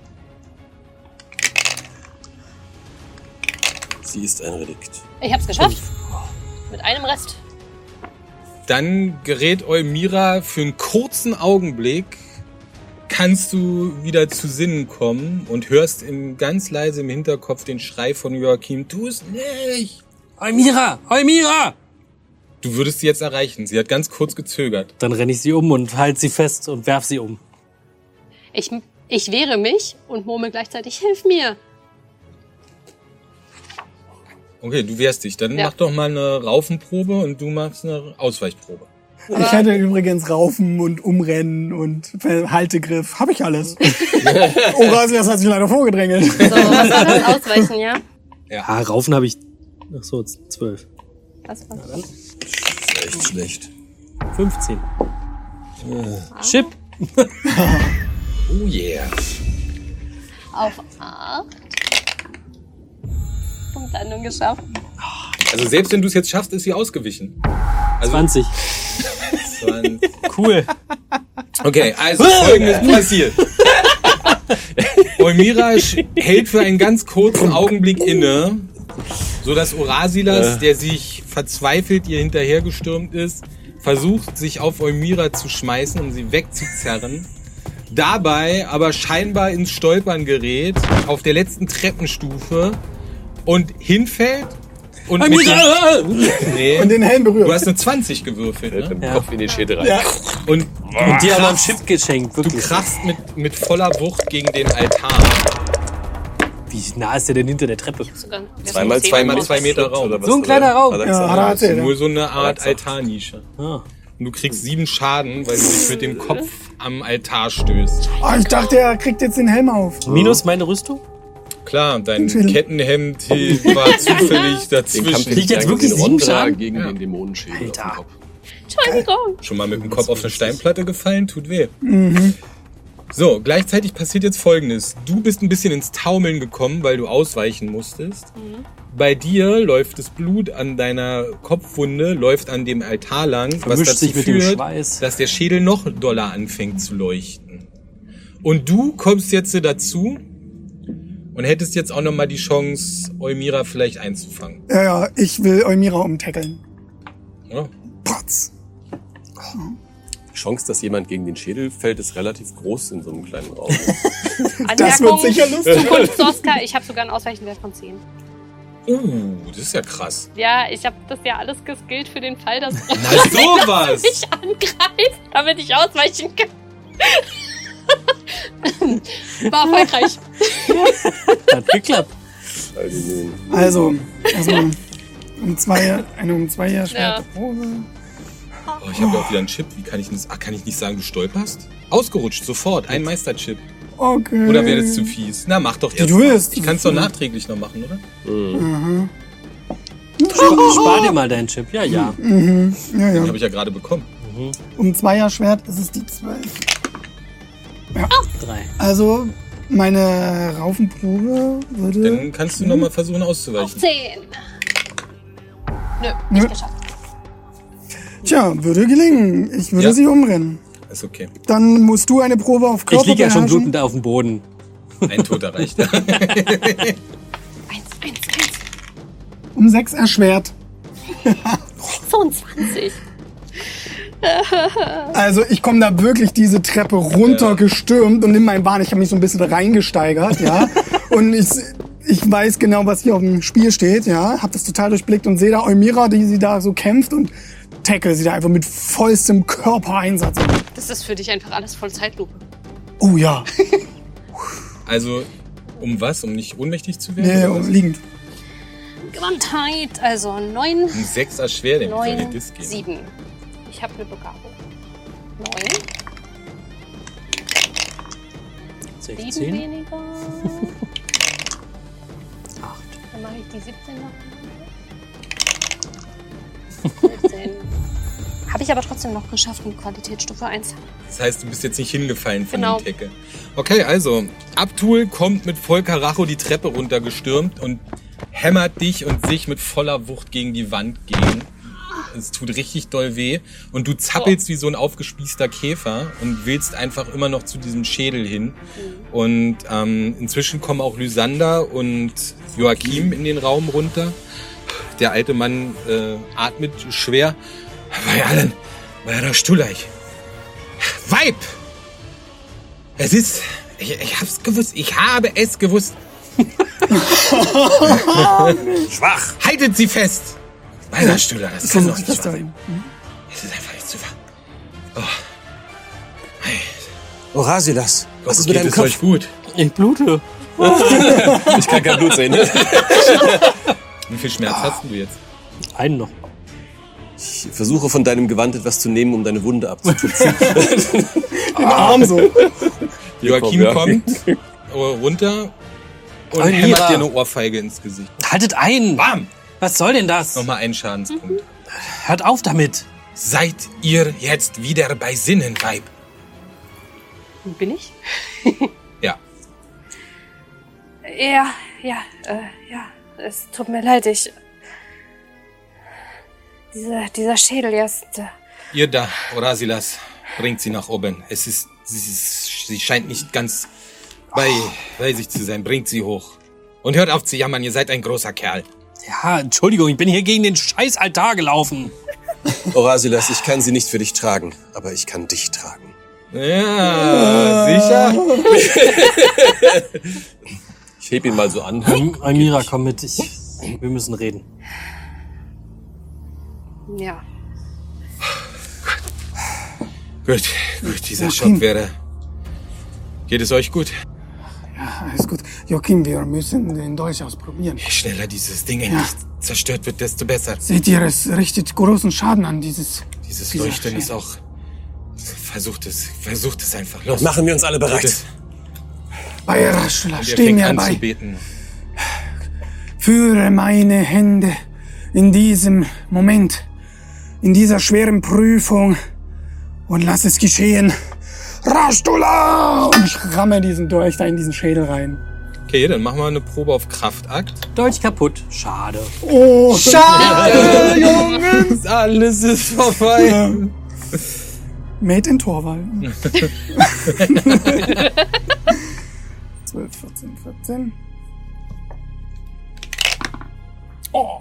sie ist ein Relikt. Ich hab's geschafft. Mit einem Rest. Dann gerät Eumira für einen kurzen Augenblick, kannst du wieder zu Sinnen kommen und hörst im, ganz leise im Hinterkopf den Schrei von Joachim, tu es nicht! Eumira! Eumira! Du würdest sie jetzt erreichen. Sie hat ganz kurz gezögert. Dann renne ich sie um und halte sie fest und werf sie um. Ich, ich wehre mich und murmel gleichzeitig, hilf mir. Okay, du wehrst dich. Dann Ja. mach doch mal eine Raufenprobe und du machst eine Ausweichprobe. Ich hätte übrigens Raufen und Umrennen und Haltegriff. Hab ich alles. Orasilas hat sich leider vorgedrängelt. So, was war das? Ausweichen, ja? Ah, Raufen habe ich. Ach so, zwölf. Was war das? Das ist echt schlecht. fünfzehn. Chip. Oh yeah. Auf acht. Punktlandung geschafft. Also selbst wenn du es jetzt schaffst, ist sie ausgewichen. Also zwanzig. zwanzig. Cool. Okay, also Folgendes passiert. Eumira sch- hält für einen ganz kurzen Augenblick inne, so dass Orasilas, der sich verzweifelt ihr hinterhergestürmt ist, versucht, sich auf Eumira zu schmeißen, um sie wegzuzerren. Dabei aber scheinbar ins Stolpern gerät, auf der letzten Treppenstufe und hinfällt und mit Eumira! dem, nee, Und den Helm du berührt. hast eine zwanzig gewürfelt, Mit ne? dem Ja. Kopf in den Schädel rein. Ja. Und Und dir aber ein Chip geschenkt, du wirklich. krachst mit, mit voller Wucht gegen den Altar. Wie nah ist der denn hinter der Treppe? Sogar, Zweimal, zehn zweimal Minuten. zwei Meter Raum. Oder was, So ein kleiner oder? Raum. Hat er Ja, gesagt. hat er erzählt. Nur so eine Art Ja. Altarnische. Ah. Und du kriegst sieben Schaden, weil du dich mit dem Kopf am Altar stößt. Ah, ich dachte, er kriegt jetzt den Helm auf. Minus meine Rüstung? Klar, dein Schädel. Kettenhemd hier war zufällig Den Kampf dazwischen. Kriegt jetzt gegen wirklich den sieben Rondra Schaden? gegen Ja. den Dämonenschädel Alter. auf dem Kopf. Entschuldigung. Schon mal mit dem Kopf auf eine Steinplatte gefallen, tut weh. So, gleichzeitig passiert jetzt Folgendes. Du bist ein bisschen ins Taumeln gekommen, weil du ausweichen musstest. Bei dir läuft das Blut an deiner Kopfwunde, läuft an dem Altar lang, was Vermischt dazu sich mit dem führt, Schweiß. dass der Schädel noch doller anfängt zu leuchten. Und du kommst jetzt dazu und hättest jetzt auch nochmal die Chance, Eumira vielleicht einzufangen. Ja, ja, ich will Eumira umtackeln. Ja? Potz. Die Chance, dass jemand gegen den Schädel fällt, ist relativ groß in so einem kleinen Raum. Das wird sicher lustig. Zukunfts-Oscar, ich habe sogar einen Ausweichenwert von zehn. Uh, das ist ja krass. Ja, ich habe das ja alles geskillt für den Fall, dass Na sowas! mich angreift, damit ich ausweichen kann. War erfolgreich. Hat geklappt. Weil die nun- Also, also um zwei, eine um zwei erschwerte Ja. Probe. Oh, ich habe ja auch wieder einen Chip. Wie kann ich nicht, ach, kann ich nicht sagen, du stolperst? Ausgerutscht, sofort. Ein Meisterchip. Okay. Oder wäre das zu fies? Na, mach doch erst. Du willst. Ich kann es doch nachträglich noch machen, oder? Mhm. Spar dir mal deinen Chip. Ja, ja. Mhm. Ja, Den ja. habe ich ja gerade bekommen. Mhm. Um Zweierschwert ist es die zwölf. Ja. Drei. Also, meine Raufenprobe würde... Dann kannst du noch mal versuchen Auf auszuweichen. zehn. Nö, nicht Nö. geschafft. Tja, würde gelingen. Ich würde Ja. sie umrennen. Ist okay. Dann musst du eine Probe auf Körper Ich liege ja schon beherrschen. blutend auf dem Boden. Ein Toter reicht. Eins, eins, eins. Um sechs erschwert. sechsundzwanzig. Also ich komme da wirklich diese Treppe runtergestürmt und in meinem Wahn, ich habe mich so ein bisschen reingesteigert, ja. Und ich, ich weiß genau, was hier auf dem Spiel steht, ja. Hab das total durchblickt und sehe da Eumira, die sie da so kämpft und tackle sie da einfach mit vollstem Körpereinsatz. Das ist für dich einfach alles voll Zeitlupe. Oh ja. Also, um was? Um nicht ohnmächtig zu werden? Nee, oder was? liegend. Gewandtheit, also neun, Um sechs erschwert, wie soll neun, das gehen? sieben. Ich habe eine Begabung. Neun, sieben sechzehn. weniger. Acht. Dann mache ich die siebzehn noch. siebzehn. Habe ich aber trotzdem noch geschafft, in Qualitätsstufe eins. Das heißt, du bist jetzt nicht hingefallen von Genau. dem Tackle. Okay, also, Abtul kommt mit voll Karacho die Treppe runtergestürmt und hämmert dich und sich mit voller Wucht gegen die Wand gegen. Es tut richtig doll weh. Und du zappelst wie so ein aufgespießter Käfer und willst einfach immer noch zu diesem Schädel hin. Und ähm, inzwischen kommen auch Lysander und Joachim in den Raum runter. Der alte Mann äh, atmet schwer. Bei allen, bei der Stuhlleich. Weib! Es ist... Ich, ich hab's gewusst. Ich habe es gewusst. Schwach. Haltet sie fest. Bei der Stuhler, das kann doch Versuch ich nicht das wahr da sein. rein. Es ist einfach nicht zu wahr. Oh. Hey, Orasilas, was Gott, ist mit geht deinem es Kopf? euch gut? Ich blute. Ich kann kein Blut sehen. Wie viel Schmerz hast du jetzt? Einen noch. Ich versuche von deinem Gewand etwas zu nehmen, um deine Wunde abzutupfen. Den Arm so. Joachim ja. kommt äh, runter und Almira. hämmert dir eine Ohrfeige ins Gesicht. Haltet ein! Bam! Was soll denn das? Nochmal einen Schadenspunkt. Hört auf damit! Seid ihr jetzt wieder bei Sinnen, Weib? Bin ich? Ja. Ja, ja, äh, ja. Es tut mir leid, ich... Dieser, dieser Schädel jetzt... Äh, Ihr da, Orasilas, bringt sie nach oben. Es ist, sie, ist, sie scheint nicht ganz bei, bei sich zu sein. Bringt sie hoch. Und hört auf zu jammern, ihr seid ein großer Kerl. Ja, Entschuldigung, ich bin hier gegen den scheiß Altar gelaufen. Orasilas, ich kann sie nicht für dich tragen, aber ich kann dich tragen. Ja, sicher? Ich heb ihn mal so an. Almira, komm mit. Ich, wir müssen reden. ja. Gut, gut, dieser Joachim. Schock wäre... Geht es euch gut? Alles gut. Joachim, wir müssen den Dolch ausprobieren. Je schneller dieses Ding endlich zerstört wird, desto besser. Seht ihr, es richtet großen Schaden an, dieses... Dieses dieser Leuchten ist Schädel. auch... Versucht es, versucht es einfach. Los. Machen wir uns alle Tut bereit. es. Bei Raschula, Und er steh fängt mir an bei. zu beten. Führe meine Hände in diesem Moment, in dieser schweren Prüfung und lass es geschehen. Rastula! Und ich ramme diesen Dolch da in diesen Schädel rein. Okay, dann machen wir eine Probe auf Kraftakt. Dolch kaputt. Schade. Oh, schade, Jungs! Alles ist vorbei. Made in Torwall. zwölf, vierzehn, vierzehn. Oh.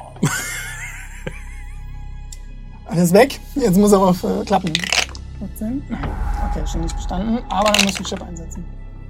Alles weg. Jetzt muss er auf äh, klappen. vierzehn? Nein. Okay, schon nicht bestanden. Aber dann muss ich einen Chip einsetzen.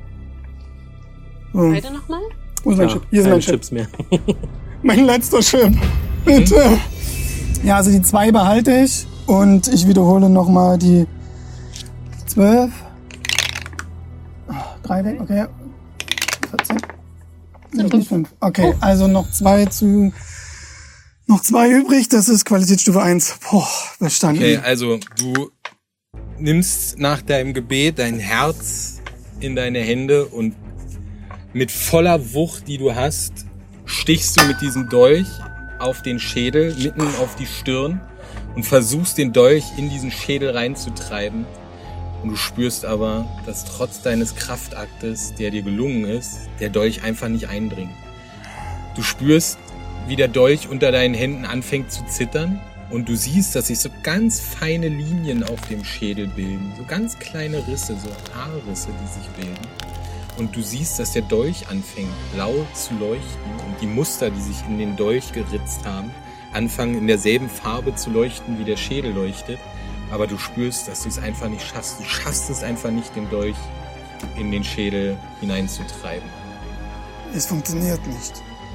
So. Beide nochmal? Wo ist mein Ja, Chip? Hier ist keine mein Chip. Chips mehr. Mein letzter Chip. Bitte. Ja, also die zwei behalte ich. Und ich wiederhole nochmal die zwölf. Oh, drei weg, okay. vierzehn. Nee, die fünf. Okay, also noch zwei zu Noch zwei übrig, das ist Qualitätsstufe eins. Boah, bestanden. Okay, also du nimmst nach deinem Gebet dein Herz in deine Hände und mit voller Wucht, die du hast, stichst du mit diesem Dolch auf den Schädel, mitten auf die Stirn und versuchst den Dolch in diesen Schädel reinzutreiben. Und du spürst aber, dass trotz deines Kraftaktes, der dir gelungen ist, der Dolch einfach nicht eindringt. Du spürst, wie der Dolch unter deinen Händen anfängt zu zittern und du siehst, dass sich so ganz feine Linien auf dem Schädel bilden. So ganz kleine Risse, so Haarrisse, die sich bilden. Und du siehst, dass der Dolch anfängt blau zu leuchten und die Muster, die sich in den Dolch geritzt haben, anfangen in derselben Farbe zu leuchten, wie der Schädel leuchtet. Aber du spürst, dass du es einfach nicht schaffst. Du schaffst es einfach nicht, den Dolch in den Schädel hineinzutreiben. Es funktioniert nicht.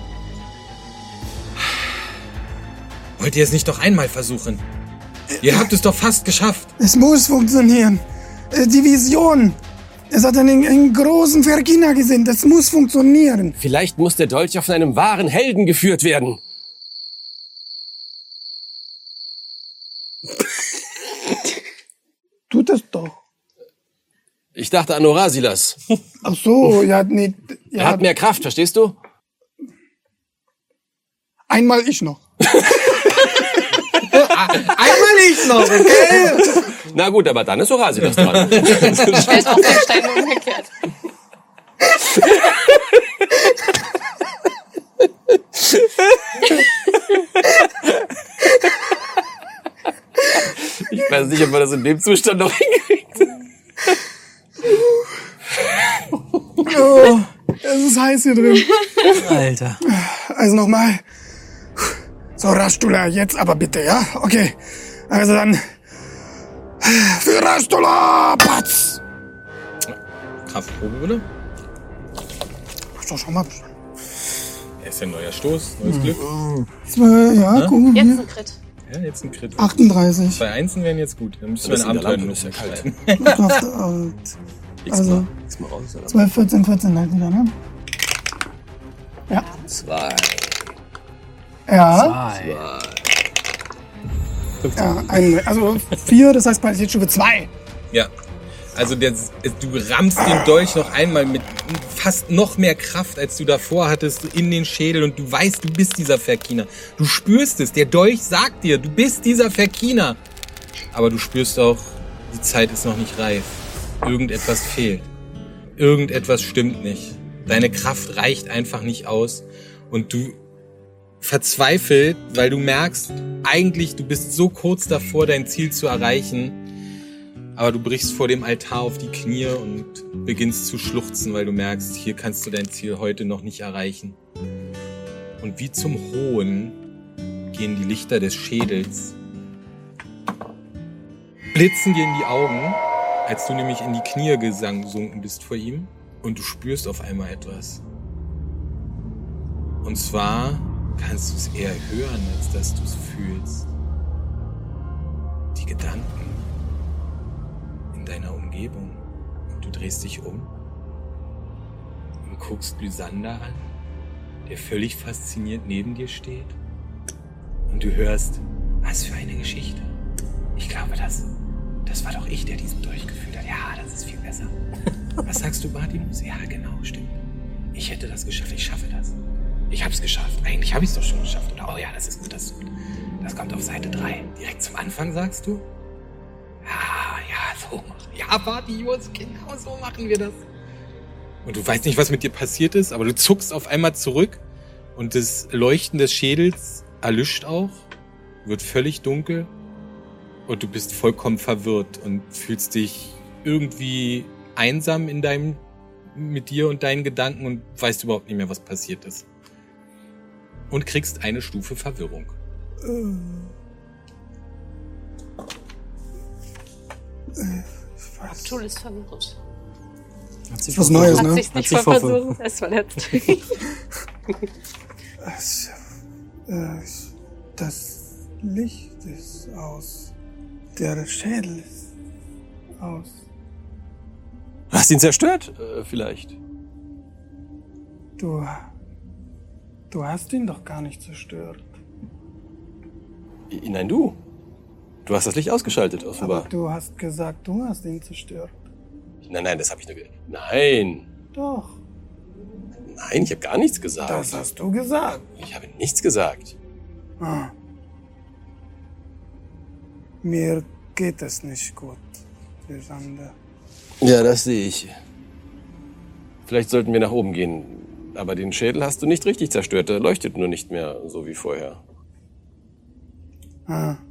Wollt ihr es nicht doch einmal versuchen? Ihr habt es doch fast geschafft. Es muss funktionieren. Äh, Die Vision. Es hat einen, einen großen Vergina gesehen. Das muss funktionieren. Vielleicht muss der Dolch auf einem wahren Helden geführt werden. Tut es doch. Ich dachte an Orasilas. Ach so, ja, nee. Er Ja, hat mehr Kraft, verstehst du? einmal ich noch. Einmal ich noch, okay? Na gut, aber dann ist Orasilas dran. Stellt auf den Stein umgekehrt. Ich weiß nicht, ob man das in dem Zustand noch hinkriegt. Oh, es ist heiß hier drin. Alter. Also nochmal. So, Rastula, jetzt aber bitte, ja? Okay. Also dann. Für Rastula, Patz! Kraftprobe, bitte. Ach doch, schon mal. Er ist ja ein neuer Stoß, neues Glück. Zwei, ja, Ja? gucken wir Jetzt hier. ein Crit. Ja, jetzt ein Crit. achtunddreißig. Zwei Einsen wären jetzt gut. Dann müssen Das wir ein ist in der Abenteuer Lampe, noch ist ja kalt. schreiben. Kraft, alt. Also, X mal raus. oder? zwölf, vierzehn, vierzehn halt wieder, ne? Ja. Zwei. Ja. Zwei. Ja, ein, also vier, das heißt Qualitätsstufe zwei. Ja. Also der, du rammst den Dolch noch einmal mit fast noch mehr Kraft, als du davor hattest, in den Schädel und du weißt, du bist dieser Verkina. Du spürst es, der Dolch sagt dir, du bist dieser Verkina. Aber du spürst auch, die Zeit ist noch nicht reif. Irgendetwas fehlt. Irgendetwas stimmt nicht. Deine Kraft reicht einfach nicht aus und du verzweifelt, weil du merkst, eigentlich, du bist so kurz davor, dein Ziel zu erreichen, aber du brichst vor dem Altar auf die Knie und beginnst zu schluchzen, weil du merkst, hier kannst du dein Ziel heute noch nicht erreichen. Und wie zum Hohn gehen die Lichter des Schädels, blitzen dir in die Augen, als du nämlich in die Knie gesunken bist vor ihm und du spürst auf einmal etwas. Und zwar kannst du es eher hören, als dass du es fühlst. Die Gedanken in deiner Umgebung. Und du drehst dich um und guckst Lysander an, der völlig fasziniert neben dir steht. Und du hörst, was für eine Geschichte. Ich glaube, das, das war doch ich, der diesen Dolch geführt hat. Ja, das ist viel besser. Was sagst du, Bartimus? Ja, genau, stimmt. Ich hätte das geschafft, ich schaffe das. Ich hab's geschafft. Eigentlich habe ich es doch schon geschafft. Oder, oh ja, das ist gut, das, das kommt auf Seite drei. Direkt zum Anfang, sagst du? Ja, ja, so. Ja, Bartimus, genau so machen wir das. Und du weißt nicht, was mit dir passiert ist, aber du zuckst auf einmal zurück und das Leuchten des Schädels erlischt auch, wird völlig dunkel und du bist vollkommen verwirrt und fühlst dich irgendwie einsam in deinem, mit dir und deinen Gedanken und weißt überhaupt nicht mehr, was passiert ist. Und kriegst eine Stufe Verwirrung. Abtul ist verwirrt. Hat sich Was Neues, Hat ne? sich's Hat nicht sich mal verwirrt. versucht, es verletzt. Es, äh, das Licht ist aus. Der Schädel ist aus. Du hast ihn zerstört? Äh, vielleicht. Du. Du hast ihn doch gar nicht zerstört. Nein, du. Du hast das Licht ausgeschaltet, offenbar. Aber du hast gesagt, du hast ihn zerstört. Nein, nein, das habe ich nur gesagt. Nein. Doch, Nein, ich habe gar nichts gesagt. das hast du gesagt. Ich habe nichts gesagt. Ah. Mir geht es nicht gut, Lysander. Ja, das sehe ich. Vielleicht sollten wir nach oben gehen. Aber den Schädel hast du nicht richtig zerstört. Der leuchtet nur nicht mehr so wie vorher. Ah.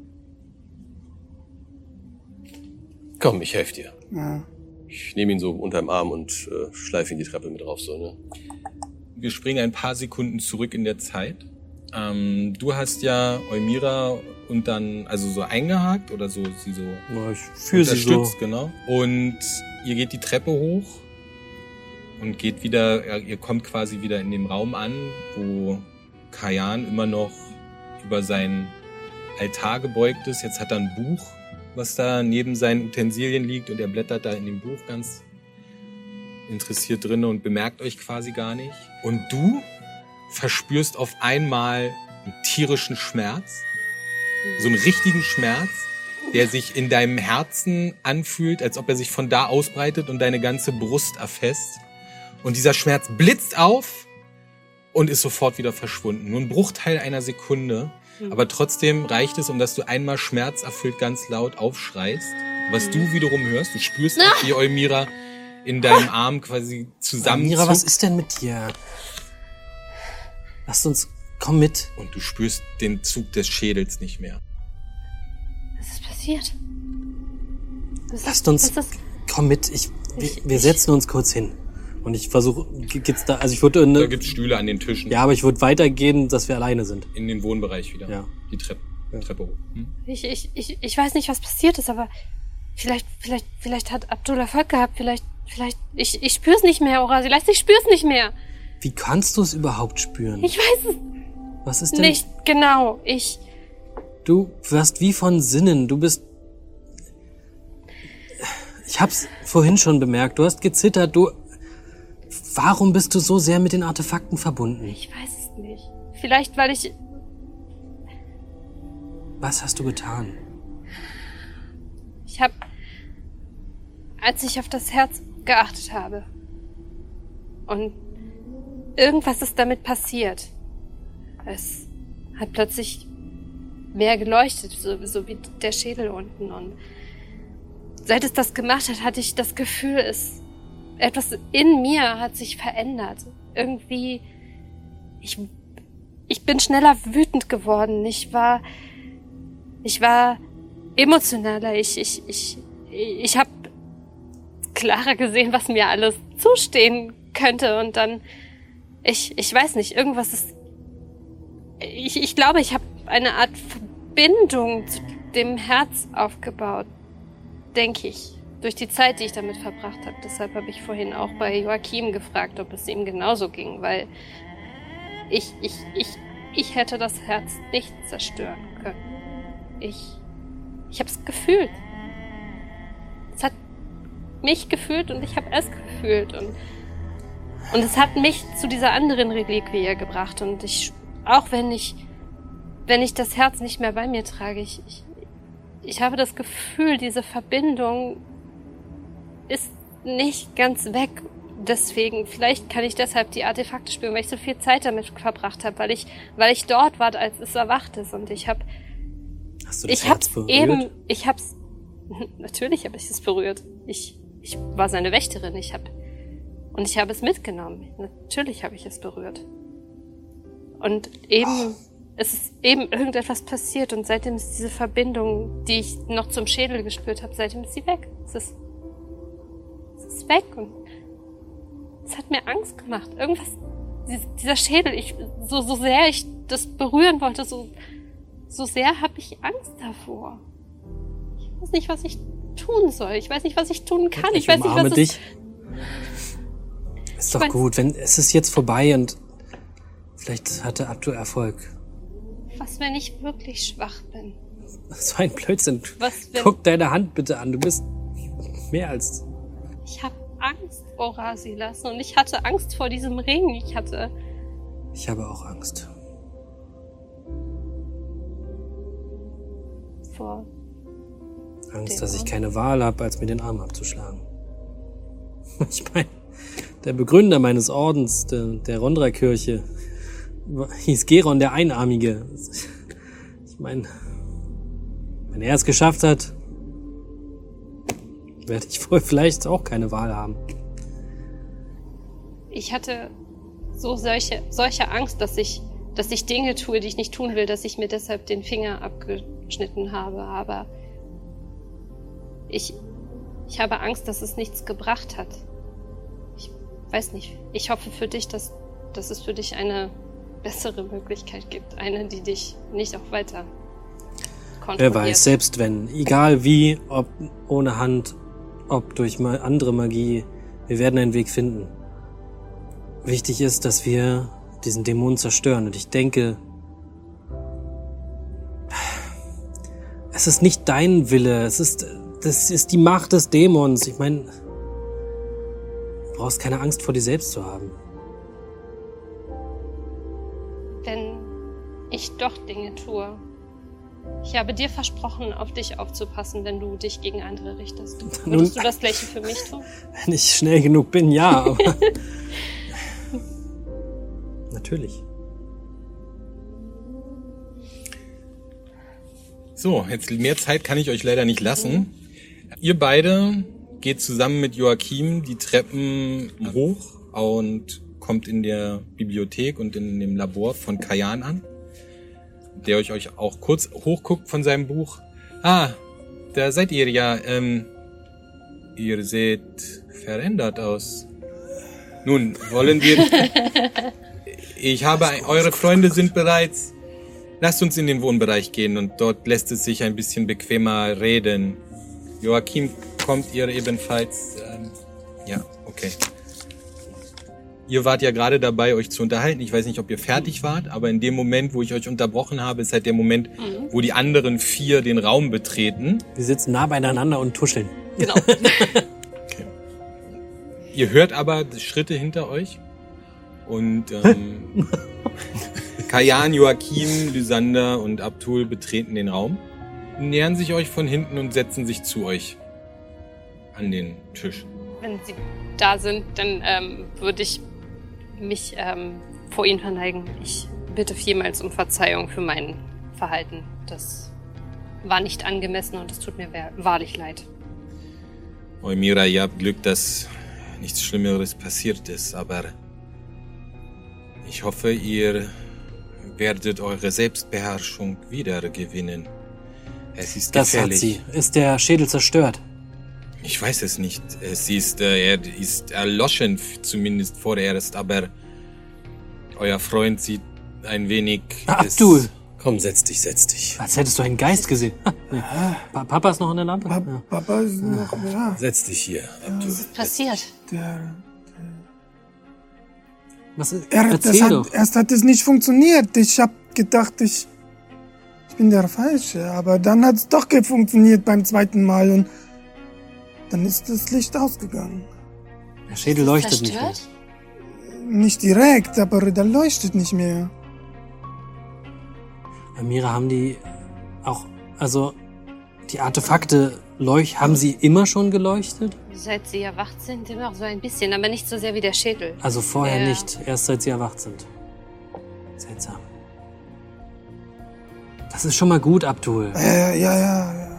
Komm, ich helfe dir. Ja. Ich nehme ihn so unterm Arm und äh, schleife ihn die Treppe mit rauf, so, ne? Wir springen ein paar Sekunden zurück in der Zeit. Ähm, du hast ja Eumira und dann, also so eingehakt oder so, sie so Ja, ich fühle sie so. unterstützt, genau. Und ihr geht die Treppe hoch und geht wieder, ja, ihr kommt quasi wieder in dem Raum an, wo Kajan immer noch über seinen Altar gebeugt ist. Jetzt hat er ein Buch, was da neben seinen Utensilien liegt, und er blättert da in dem Buch ganz interessiert drin und bemerkt euch quasi gar nicht. Und du verspürst auf einmal einen tierischen Schmerz, so einen richtigen Schmerz, der sich in deinem Herzen anfühlt, als ob er sich von da ausbreitet und deine ganze Brust erfasst. Und dieser Schmerz blitzt auf und ist sofort wieder verschwunden. Nur ein Bruchteil einer Sekunde. Aber trotzdem reicht es, um dass du einmal schmerzerfüllt ganz laut aufschreist. Was du wiederum hörst, du spürst, auch, wie Eumira in deinem Arm quasi zusammenzuckt. Mira, was ist denn mit dir? Lass uns, komm mit. Und du spürst den Zug des Schädels nicht mehr. Was ist passiert? Was Lasst ist, uns, was ist, komm mit. Ich, wir, Ich- wir ich- setzen uns kurz hin. Und ich versuche, geht's da, also ich würde, Da ne, gibt's Stühle an den Tischen. ja, aber ich würde weitergehen, dass wir alleine sind. In den Wohnbereich wieder. Ja. Die Treppe, Treppe hoch. Hm? ich, ich, ich, ich weiß nicht, was passiert ist, aber vielleicht, vielleicht, vielleicht hat Abdul Erfolg gehabt. Vielleicht, vielleicht, ich, ich spür's nicht mehr, Orasilas. Ich spür's nicht mehr. Wie kannst du es überhaupt spüren? Ich weiß es Was ist denn? nicht genau. Ich, Du wirst wie von Sinnen. Du bist. Ich hab's vorhin schon bemerkt. Du hast gezittert. Du. Warum bist du so sehr mit den Artefakten verbunden? ich weiß es nicht. Vielleicht, weil ich, Was hast du getan? ich hab, als ich auf das Herz geachtet habe und irgendwas ist damit passiert. Es hat plötzlich mehr geleuchtet, so, so wie der Schädel unten. Und seit es das gemacht hat, hatte ich das Gefühl, es etwas in mir hat sich verändert. Irgendwie, ich, ich bin schneller wütend geworden. Ich war, ich war emotionaler. Ich, ich, ich, ich habe klarer gesehen, was mir alles zustehen könnte. Und dann, ich, ich weiß nicht, irgendwas ist. Ich, ich glaube, ich habe eine Art Verbindung zu dem Herz aufgebaut, denke ich, durch die Zeit, die ich damit verbracht habe. Deshalb habe ich vorhin auch bei Joachim gefragt, ob es ihm genauso ging, weil ich, ich, ich, ich hätte das Herz nicht zerstören können. Ich, ich habe es gefühlt. Es hat mich gefühlt und ich habe es gefühlt und und es hat mich zu dieser anderen Reliquie gebracht und ich, auch wenn ich, wenn ich das Herz nicht mehr bei mir trage, ich, ich, ich habe das Gefühl, diese Verbindung ist nicht ganz weg. Deswegen, vielleicht kann ich deshalb die Artefakte spüren, weil ich so viel Zeit damit verbracht habe, weil ich, weil ich dort war, als es erwacht ist und ich habe, Hast du das ich Herz hab's berührt? eben, ich hab's, natürlich habe ich es berührt. Ich, ich war seine Wächterin, ich habe, und ich habe es mitgenommen. Natürlich habe ich es berührt. Und eben, es ist eben irgendetwas passiert und seitdem ist diese Verbindung, die ich noch zum Schädel gespürt habe, seitdem ist sie weg. Es ist, es ist weg und es hat mir Angst gemacht. Irgendwas, dieser Schädel, ich, so, so sehr ich das berühren wollte, so, so sehr habe ich Angst davor. Ich weiß nicht, was ich tun soll. Ich weiß nicht, was ich tun kann. Ich, Ich weiß nicht, umarme was dich. es Ist doch weiß- gut, wenn es ist jetzt vorbei und vielleicht hatte Abdul Erfolg. Was, wenn ich wirklich schwach bin? Das war ein Blödsinn. Was, wenn Guck deine Hand bitte an. Du bist mehr als. ich habe Angst, Orasilas, und ich hatte Angst vor diesem Ring. Ich hatte, Ich habe auch Angst. vor Angst, dem dass ich Arm? keine Wahl habe, als mir den Arm abzuschlagen. Ich meine, der Begründer meines Ordens, der, der Rondra-Kirche, hieß Geron der Einarmige. Ich meine, wenn er es geschafft hat, werde ich wohl vielleicht auch keine Wahl haben. Ich hatte so solche, solche Angst, dass ich, dass ich Dinge tue, die ich nicht tun will, dass ich mir deshalb den Finger abgeschnitten habe. Aber ich, ich habe Angst, dass es nichts gebracht hat. Ich weiß nicht. Ich hoffe für dich, dass, dass es für dich eine bessere Möglichkeit gibt. Eine, die dich nicht auch weiter kontrolliert. Wer weiß, selbst wenn, egal wie, ob ohne Hand, ob durch ma- andere Magie, wir werden einen Weg finden. Wichtig ist, dass wir diesen Dämon zerstören. Und ich denke, es ist nicht dein Wille, es ist, das ist die Macht des Dämons. Ich meine, du brauchst keine Angst vor dir selbst zu haben. Wenn ich doch Dinge tue. Ich habe dir versprochen, auf dich aufzupassen, wenn du dich gegen andere richtest. Würdest du das Gleiche für mich tun? Wenn ich schnell genug bin, ja, aber... Natürlich. So, jetzt mehr Zeit kann ich euch leider nicht lassen. Ihr beide geht zusammen mit Joachim die Treppen hoch und kommt in der Bibliothek und in dem Labor von Kajan an, der euch, euch auch kurz hochguckt von seinem Buch. Ah, da seid ihr ja. Ähm, ihr seht verändert aus. Nun, wollen wir... Ich habe... Eure Freunde sind bereits... Lasst uns in den Wohnbereich gehen und dort lässt es sich ein bisschen bequemer reden. Joachim, kommt ihr ebenfalls... Ähm, ja, okay. Ihr wart ja gerade dabei, euch zu unterhalten. Ich weiß nicht, ob ihr fertig wart, aber in dem Moment, wo ich euch unterbrochen habe, ist halt der Moment, mhm. wo die anderen vier den Raum betreten. Wir sitzen nah beieinander und tuscheln. Genau. Okay. Ihr hört aber Schritte hinter euch. Und ähm, Kajan, Joachim, Lysander und Abdul betreten den Raum, nähern sich euch von hinten und setzen sich zu euch an den Tisch. Wenn sie da sind, dann ähm, würde ich mich ähm, vor ihnen verneigen. Ich bitte vielmals um Verzeihung für mein Verhalten. Das war nicht angemessen und es tut mir wahrlich leid. Eumira, ihr habt Glück, dass nichts Schlimmeres passiert ist, aber ich hoffe, ihr werdet eure Selbstbeherrschung wiedergewinnen. Es ist das gefährlich. Das hat sie. Ist der Schädel zerstört? Ich weiß es nicht. Es ist, äh, er ist erloschen, zumindest vorerst, aber euer Freund sieht ein wenig... Abdul! Komm, setz dich, setz dich. Als hättest du einen Geist gesehen. Nee. Pa- Papa ist noch in der Lampe? Pa Ja. Papa ist noch, ja. Setz dich hier, Abdul. Was ist passiert? Der, Was ist? er, das Erzähl hat, doch. erst hat es nicht funktioniert. Ich hab gedacht, ich, ich bin der Falsche. Aber dann hat es doch funktioniert beim zweiten Mal und dann ist das Licht ausgegangen. Der Schädel leuchtet nicht mehr. Zerstört? Nicht direkt, aber der leuchtet nicht mehr. Amira, haben die auch, also die Artefakte leuch, haben sie immer schon geleuchtet? Seit sie erwacht sind, immer so ein bisschen, aber nicht so sehr wie der Schädel. Also vorher Ja. nicht, erst seit sie erwacht sind. Seltsam. Das ist schon mal gut, Abdul. Äh, ja, ja, ja.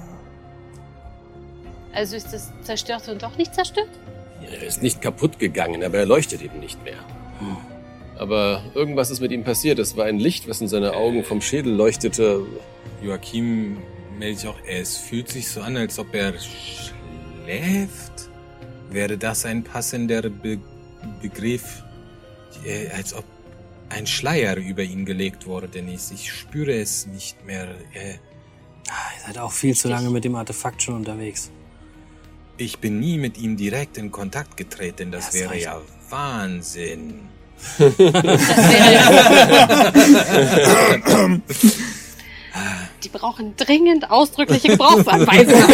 Also ist es zerstört und doch nicht zerstört? Er ist nicht kaputt gegangen, aber er leuchtet eben nicht mehr. Hm. Aber irgendwas ist mit ihm passiert. Es war ein Licht, was in seine Augen vom Schädel leuchtete. Joachim meldet sich auch, es fühlt sich so an, als ob er schläft. Wäre das ein passender Be- Begriff? Äh, als ob ein Schleier über ihn gelegt worden ist. Ich spüre es nicht mehr. Äh, Ah, ihr seid auch viel zu lange mit dem Artefakt schon unterwegs. ich bin nie mit ihm direkt in Kontakt getreten. Das Das wäre reicht. ja Wahnsinn. Die brauchen dringend ausdrückliche Gebrauchsanweisungen.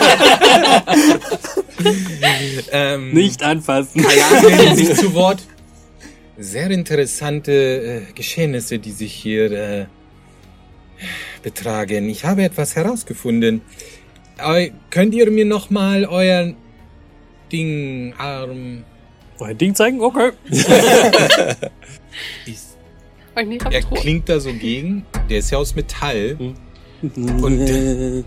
ähm, Nicht anfassen. Kajan meldet sich zu Wort. Sehr interessante äh, Geschehnisse, die sich hier äh, betragen. Ich habe etwas herausgefunden. Eu, könnt ihr mir noch mal euer Ding, Arm... Euer Ding zeigen? Okay. Ist, Und er klingt da so gegen. Der ist ja aus Metall. Und äh,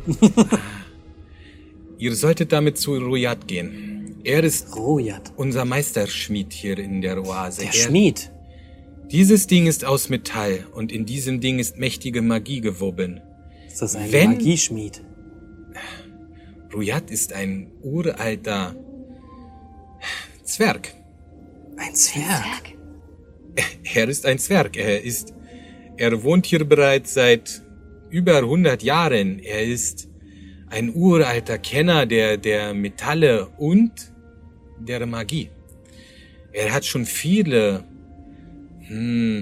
ihr solltet damit zu Ruyat gehen. Er ist Ruyat. Unser Meisterschmied hier in der Oase. Der er, Schmied. Dieses Ding ist aus Metall und in diesem Ding ist mächtige Magie gewoben. Ist das ein Wenn- Magieschmied? Ruyat ist ein uralter Zwerg. Ein Zwerg. Er ist ein Zwerg. Er ist, er wohnt hier bereits seit über hundert Jahren. Er ist ein uralter Kenner der, der Metalle und der Magie. Er hat schon viele hm,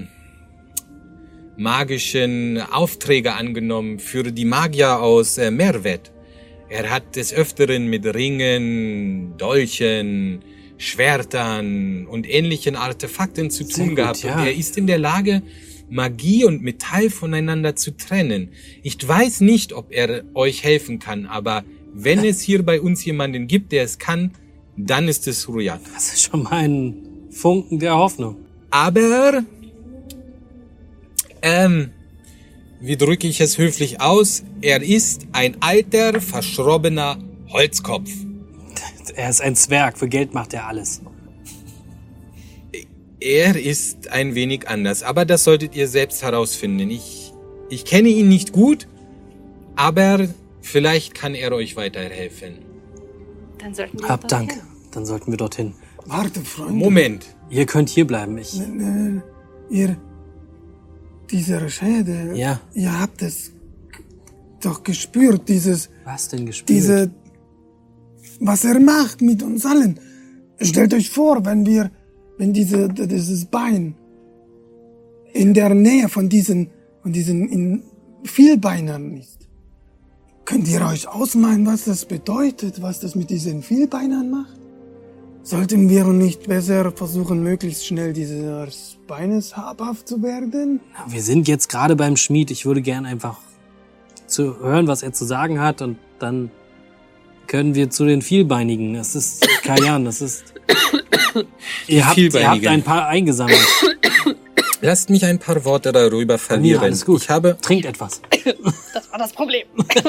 magischen Aufträge angenommen für die Magier aus äh, Mervet. Er hat des Öfteren mit Ringen, Dolchen, Schwertern und ähnlichen Artefakten zu Sehr tun gut, gehabt. ja. Und er ist in der Lage, Magie und Metall voneinander zu trennen. Ich weiß nicht, ob er euch helfen kann, aber wenn es hier bei uns jemanden gibt, der es kann, dann ist es Ruyat. Das ist schon mal ein Funken der Hoffnung. Aber, ähm, wie drücke ich es höflich aus? Er ist ein alter, verschrobbener Holzkopf. Er ist ein Zwerg. Für Geld macht er alles. Er ist ein wenig anders, aber das solltet ihr selbst herausfinden. Ich, ich kenne ihn nicht gut, aber vielleicht kann er euch weiterhelfen. Dann sollten wir Hab Dank. dorthin. Dann sollten wir dorthin. Warte, Freunde. Moment. Ihr könnt hier bleiben. Ich. Äh, ihr, diese Schäde, Ja. ihr habt es doch gespürt, dieses, Was denn gespielt? diese, was er macht mit uns allen. Stellt euch vor, wenn wir, wenn diese, dieses Bein in der Nähe von diesen, von diesen in Vielbeinern ist. Könnt ihr euch ausmalen, was das bedeutet, was das mit diesen Vielbeinern macht? Sollten wir nicht besser versuchen, möglichst schnell dieses Beines habhaft zu werden? Wir sind jetzt gerade beim Schmied. Ich würde gern einfach zu hören, was er zu sagen hat, und dann können wir zu den Vielbeinigen. Das ist Kajan, das ist. Ihr habt, ihr habt Vielbeinigen. ein paar eingesammelt. Lasst mich ein paar Worte darüber verlieren. Ja, alles gut. Ich habe, Trinkt etwas. Das war das Problem.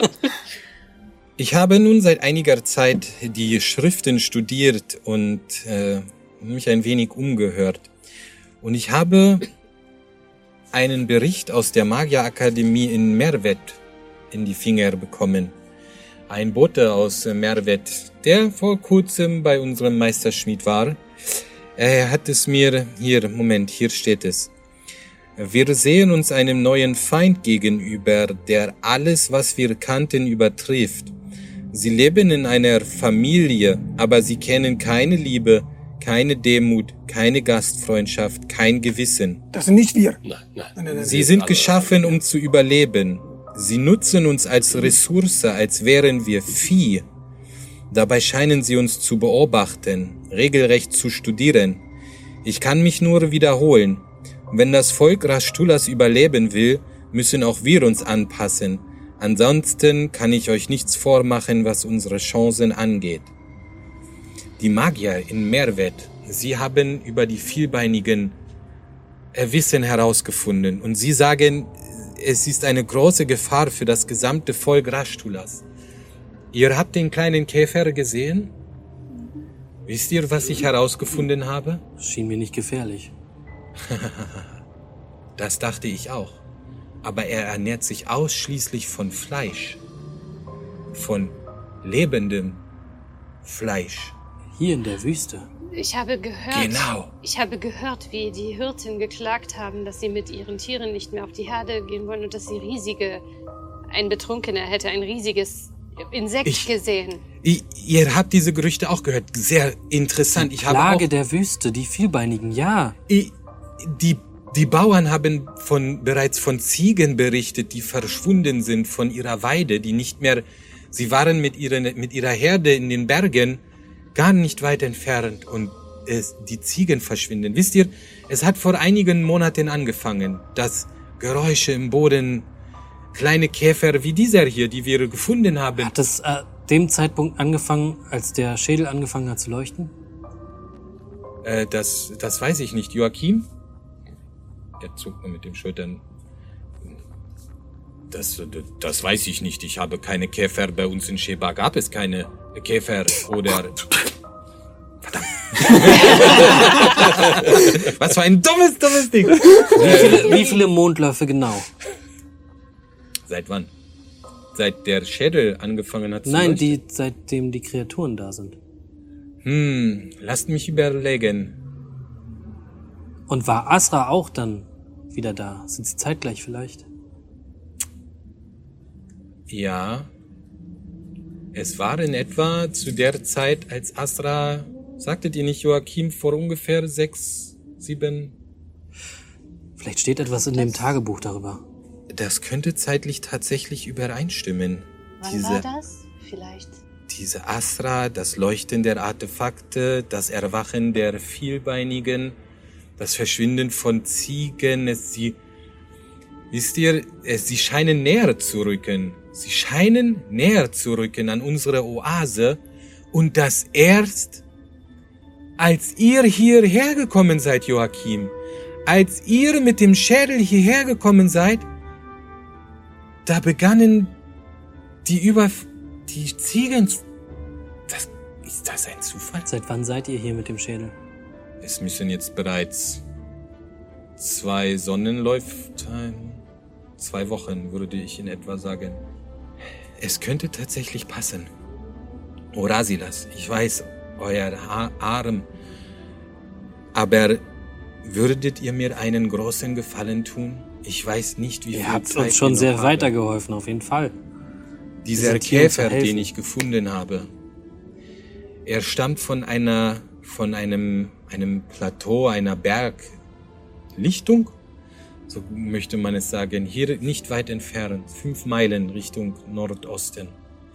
ich habe nun seit einiger Zeit die Schriften studiert und äh, mich ein wenig umgehört. Und ich habe einen Bericht aus der Magierakademie in Mervet in die Finger bekommen. Ein Bote aus Mervet, der vor kurzem bei unserem Meisterschmied war. Er hat es mir, hier, Moment, hier steht es. Wir sehen uns einem neuen Feind gegenüber, der alles, was wir kannten, übertrifft. Sie leben in einer Familie, aber sie kennen keine Liebe, keine Demut, keine Gastfreundschaft, kein Gewissen. Das sind nicht wir. Nein, nein. Nein, nein, nein. Sie sind geschaffen, um zu überleben. Sie nutzen uns als Ressource, als wären wir Vieh. Dabei scheinen sie uns zu beobachten, regelrecht zu studieren. Ich kann mich nur wiederholen. Wenn das Volk Rashtulas überleben will, müssen auch wir uns anpassen. Ansonsten kann ich euch nichts vormachen, was unsere Chancen angeht. Die Magier in Mervet, sie haben über die Vielbeinigen Wissen herausgefunden und sie sagen, es ist eine große Gefahr für das gesamte Volk Rashtulas. Ihr habt den kleinen Käfer gesehen? Wisst ihr, was ich herausgefunden habe? Schien mir nicht gefährlich. Das dachte ich auch. Aber er ernährt sich ausschließlich von Fleisch. Von lebendem Fleisch. Hier in der Wüste. Ich habe gehört, Genau. ich habe gehört, wie die Hirten geklagt haben, dass sie mit ihren Tieren nicht mehr auf die Herde gehen wollen und dass sie riesige, ein Betrunkener hätte ein riesiges Insekt Ich- gesehen. I- Ihr habt diese Gerüchte auch gehört. Sehr interessant. Ich habe Plage auch, der Wüste, die Vielbeinigen, ja. I- die, die Bauern haben von, bereits von Ziegen berichtet, die verschwunden sind von ihrer Weide, die nicht mehr, sie waren mit, ihren, mit ihrer Herde in den Bergen gar nicht weit entfernt und es, die Ziegen verschwinden. Wisst ihr, es hat vor einigen Monaten angefangen, dass Geräusche im Boden kleine Käfer wie dieser hier, die wir gefunden haben. Hat es äh, dem Zeitpunkt angefangen, als der Schädel angefangen hat zu leuchten? Äh, das, das weiß ich nicht. Joachim? Er zuckt nur mit den Schultern. Das, das weiß ich nicht. Ich habe keine Käfer. Bei uns in Sheba gab es keine Käfer oder... Verdammt. Was für ein dummes, dummes Ding. Wie viele, wie viele Mondläufe genau? Seit wann? Seit der Schädel angefangen hat zu Nein, leuchten? die, seitdem die Kreaturen da sind. Hm, lasst mich überlegen. Und war Asra auch dann wieder da? Sind sie zeitgleich vielleicht? Ja. Es war in etwa zu der Zeit, als Asra, sagtet ihr nicht, Joachim, vor ungefähr sechs, sieben... Vielleicht steht etwas in dem Tagebuch darüber. Das könnte zeitlich tatsächlich übereinstimmen. Wann diese, war das? Vielleicht. Diese Asra, das Leuchten der Artefakte, das Erwachen der Vielbeinigen, das Verschwinden von Ziegen, es, sie, wisst ihr, es, sie scheinen näher zu rücken. Sie scheinen näher zu rücken an unsere Oase und das erst, als ihr hierher gekommen seid, Joachim, als ihr mit dem Schädel hierher gekommen seid, da begannen die über die Ziegen. Das, ist das ein Zufall? Seit wann seid ihr hier mit dem Schädel? Es müssen jetzt bereits zwei Sonnenläufe, zwei Wochen, würde ich in etwa sagen. Es könnte tatsächlich passen. Orasilas, ich weiß, euer ha- Arm. Aber würdet ihr mir einen großen Gefallen tun? Ich weiß nicht, wie viel Ihr habt Zeit uns schon wir sehr noch weitergeholfen, auf jeden Fall. haben. Dieser sind hier, um zu Käfer, helfen. den ich gefunden habe, er stammt von einer, von einem, einem Plateau, einer Berglichtung, so möchte man es sagen, hier nicht weit entfernt, fünf Meilen Richtung Nordosten.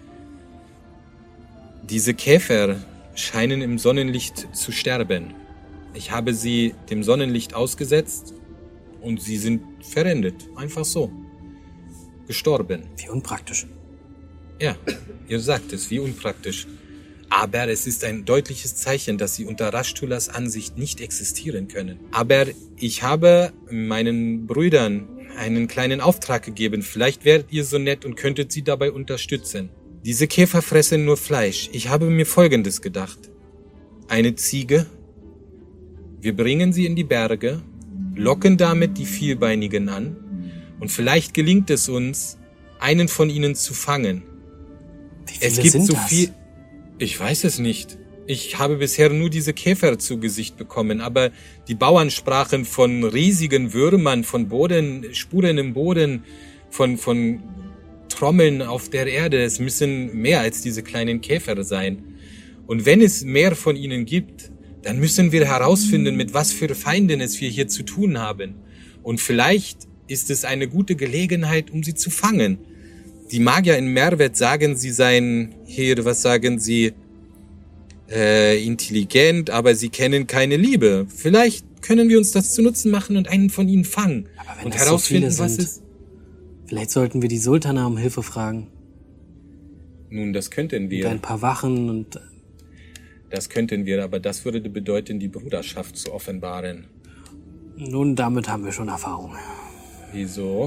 Diese Käfer scheinen im Sonnenlicht zu sterben. Ich habe sie dem Sonnenlicht ausgesetzt und sie sind verendet. Einfach so. Gestorben. Wie unpraktisch. Ja, ihr sagt es, wie unpraktisch. Aber es ist ein deutliches Zeichen, dass sie unter Rashtulas Ansicht nicht existieren können. Aber ich habe meinen Brüdern einen kleinen Auftrag gegeben. Vielleicht wärt ihr so nett und könntet sie dabei unterstützen. Diese Käfer fressen nur Fleisch. Ich habe mir Folgendes gedacht. Eine Ziege. Wir bringen sie in die Berge, locken damit die Vielbeinigen an und vielleicht gelingt es uns, einen von ihnen zu fangen. Wie viele Es gibt sind so das? viel... Ich weiß es nicht. Ich habe bisher nur diese Käfer zu Gesicht bekommen, aber die Bauern sprachen von riesigen Würmern, von Boden, Spuren im Boden, von, von Trommeln auf der Erde. Es müssen mehr als diese kleinen Käfer sein. Und wenn es mehr von ihnen gibt, dann müssen wir herausfinden, mit was für Feinden es wir hier zu tun haben. Und vielleicht ist es eine gute Gelegenheit, um sie zu fangen. Die Magier in Merwet sagen, sie seien hier, was sagen sie, äh, intelligent, aber sie kennen keine Liebe. Vielleicht können wir uns das zu Nutzen machen und einen von ihnen fangen. Aber wenn und das so herausfinden, viele was sind, ist. vielleicht sollten wir die Sultana um Hilfe fragen. Nun, das könnten Und wir. ein paar Wachen und... Das könnten wir, aber das würde bedeuten, die Bruderschaft zu offenbaren. Nun, damit haben wir schon Erfahrung. Wieso?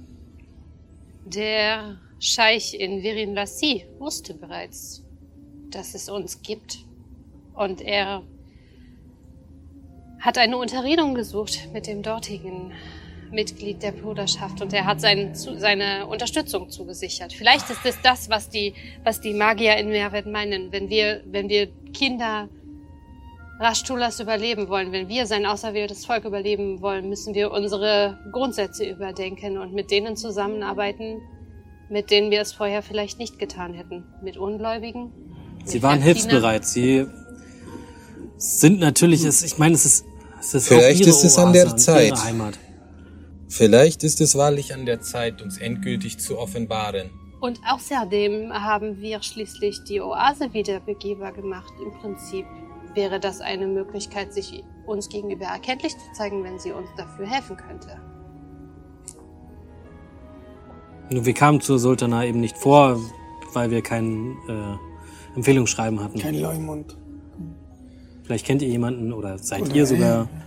Der Scheich in Virin Lassi wusste bereits, dass es uns gibt. Und er hat eine Unterredung gesucht mit dem dortigen Mitglied der Bruderschaft und er hat sein, zu, seine Unterstützung zugesichert. Vielleicht ist es das, was die, was die Magier in Merwet meinen. Wenn wir, wenn wir Kinder Rashtulas überleben wollen, wenn wir sein auserwähltes Volk überleben wollen, müssen wir unsere Grundsätze überdenken und mit denen zusammenarbeiten, mit denen wir es vorher vielleicht nicht getan hätten. Mit Ungläubigen. Sie mit waren Rabbinern. hilfsbereit. Sie sind natürlich, es, ich meine, es ist, es ist Vielleicht auch ihre ist es an Oase der und Zeit. ihre Heimat. Vielleicht ist es wahrlich an der Zeit, uns endgültig zu offenbaren. Und außerdem haben wir schließlich die Oase wieder begehbar gemacht. Im Prinzip wäre das eine Möglichkeit, sich uns gegenüber erkenntlich zu zeigen, wenn sie uns dafür helfen könnte. Nur wir kamen zur Sultana eben nicht vor, weil wir kein äh, Empfehlungsschreiben hatten. Kein Leumund. Vielleicht kennt ihr jemanden oder seid Oder ihr sogar... er.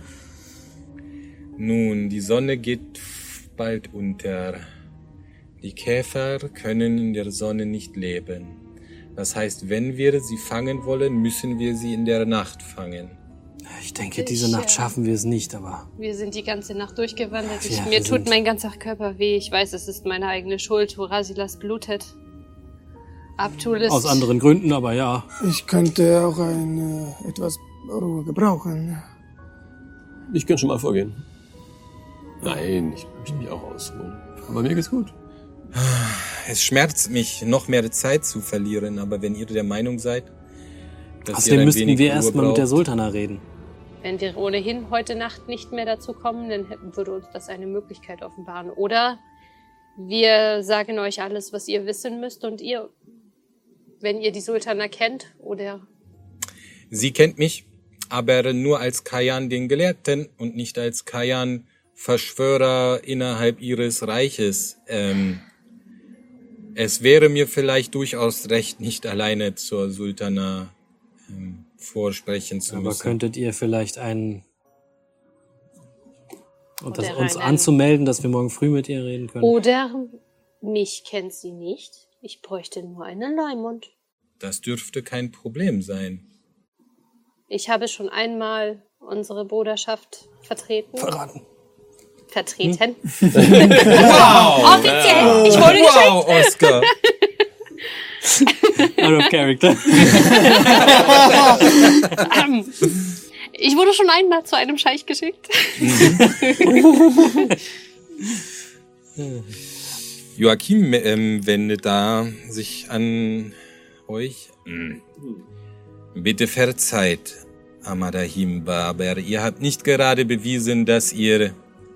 Nun, die Sonne geht bald unter. Die Käfer können in der Sonne nicht leben. Das heißt, wenn wir sie fangen wollen, müssen wir sie in der Nacht fangen. Ich denke, diese Ich, Nacht äh, schaffen wir es nicht, aber... Wir sind die ganze Nacht durchgewandert. Ich, Ja, mir wir tut sind- mein ganzer Körper weh. Ich weiß, es ist meine eigene Schuld, wo Rasilas blutet. Abtul ist... Aus anderen Gründen, aber ja. Ich könnte auch ein, äh, etwas Ruhe gebrauchen. Ich kann schon mal vorgehen. Nein, ich möchte mich auch ausruhen. Aber mir geht's gut. Es schmerzt mich, noch mehr Zeit zu verlieren, aber wenn ihr der Meinung seid, dass ihr Außerdem ein müssten wenig wir Ruhe erstmal mit der braucht, Sultana reden. Wenn wir ohnehin heute Nacht nicht mehr dazu kommen, dann hätten- würde uns das eine Möglichkeit offenbaren. Oder wir sagen euch alles, was ihr wissen müsst und ihr, wenn ihr die Sultana kennt, oder... Sie kennt mich, aber nur als Kayan den Gelehrten und nicht als Kayan Verschwörer innerhalb ihres Reiches. Ähm, es wäre mir vielleicht durchaus recht, nicht alleine zur Sultana ähm, vorsprechen zu Aber müssen. könntet ihr vielleicht einen... Und das, Oder uns einen- anzumelden, dass wir morgen früh mit ihr reden können? Oder mich kennt sie nicht. Ich bräuchte nur einen Leumund. Das dürfte kein Problem sein. Ich habe schon einmal unsere Bruderschaft vertreten. Verraten. Vertreten. Wow! Offiziell. Ich wurde Wow, Oscar! Out of character. Ich wurde schon einmal zu einem Scheich geschickt. Joachim ähm, wendet da sich an euch. Hm. Bitte verzeiht, Amadahimba, aber ihr habt nicht gerade bewiesen, dass ihr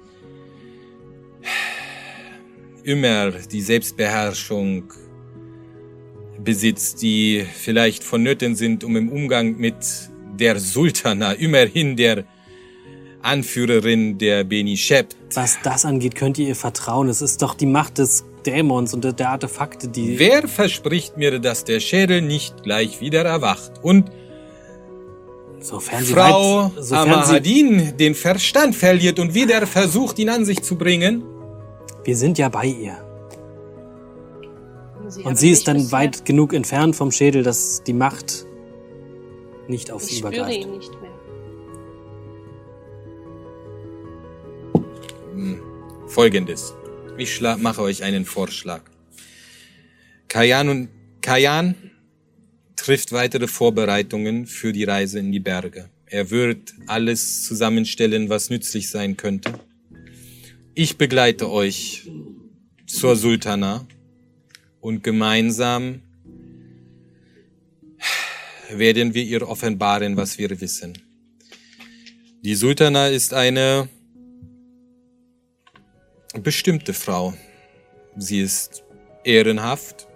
immer die Selbstbeherrschung besitzt, die vielleicht vonnöten sind, um im Umgang mit der Sultana, immerhin der Anführerin der Beni Shept. Was das angeht, könnt ihr ihr vertrauen. Es ist doch die Macht des Dämons und der Artefakte, die... Wer verspricht mir, dass der Schädel nicht gleich wieder erwacht und Sofern sie Frau weit, sofern sie, Amahadin den Verstand verliert und wieder versucht, ihn an sich zu bringen? wir sind ja bei ihr. Sie Und haben sie mich ist dann bisher- weit genug entfernt vom Schädel, dass die Macht nicht auf Ich sie spüre übergreift. ihn nicht mehr. Folgendes. Ich schla- mache euch einen Vorschlag. Kayan und Kayan trifft weitere Vorbereitungen für die Reise in die Berge. Er wird alles zusammenstellen, was nützlich sein könnte. Ich begleite euch zur Sultana und gemeinsam werden wir ihr offenbaren, was wir wissen. Die Sultana ist eine bestimmte Frau. Sie ist ehrenhaft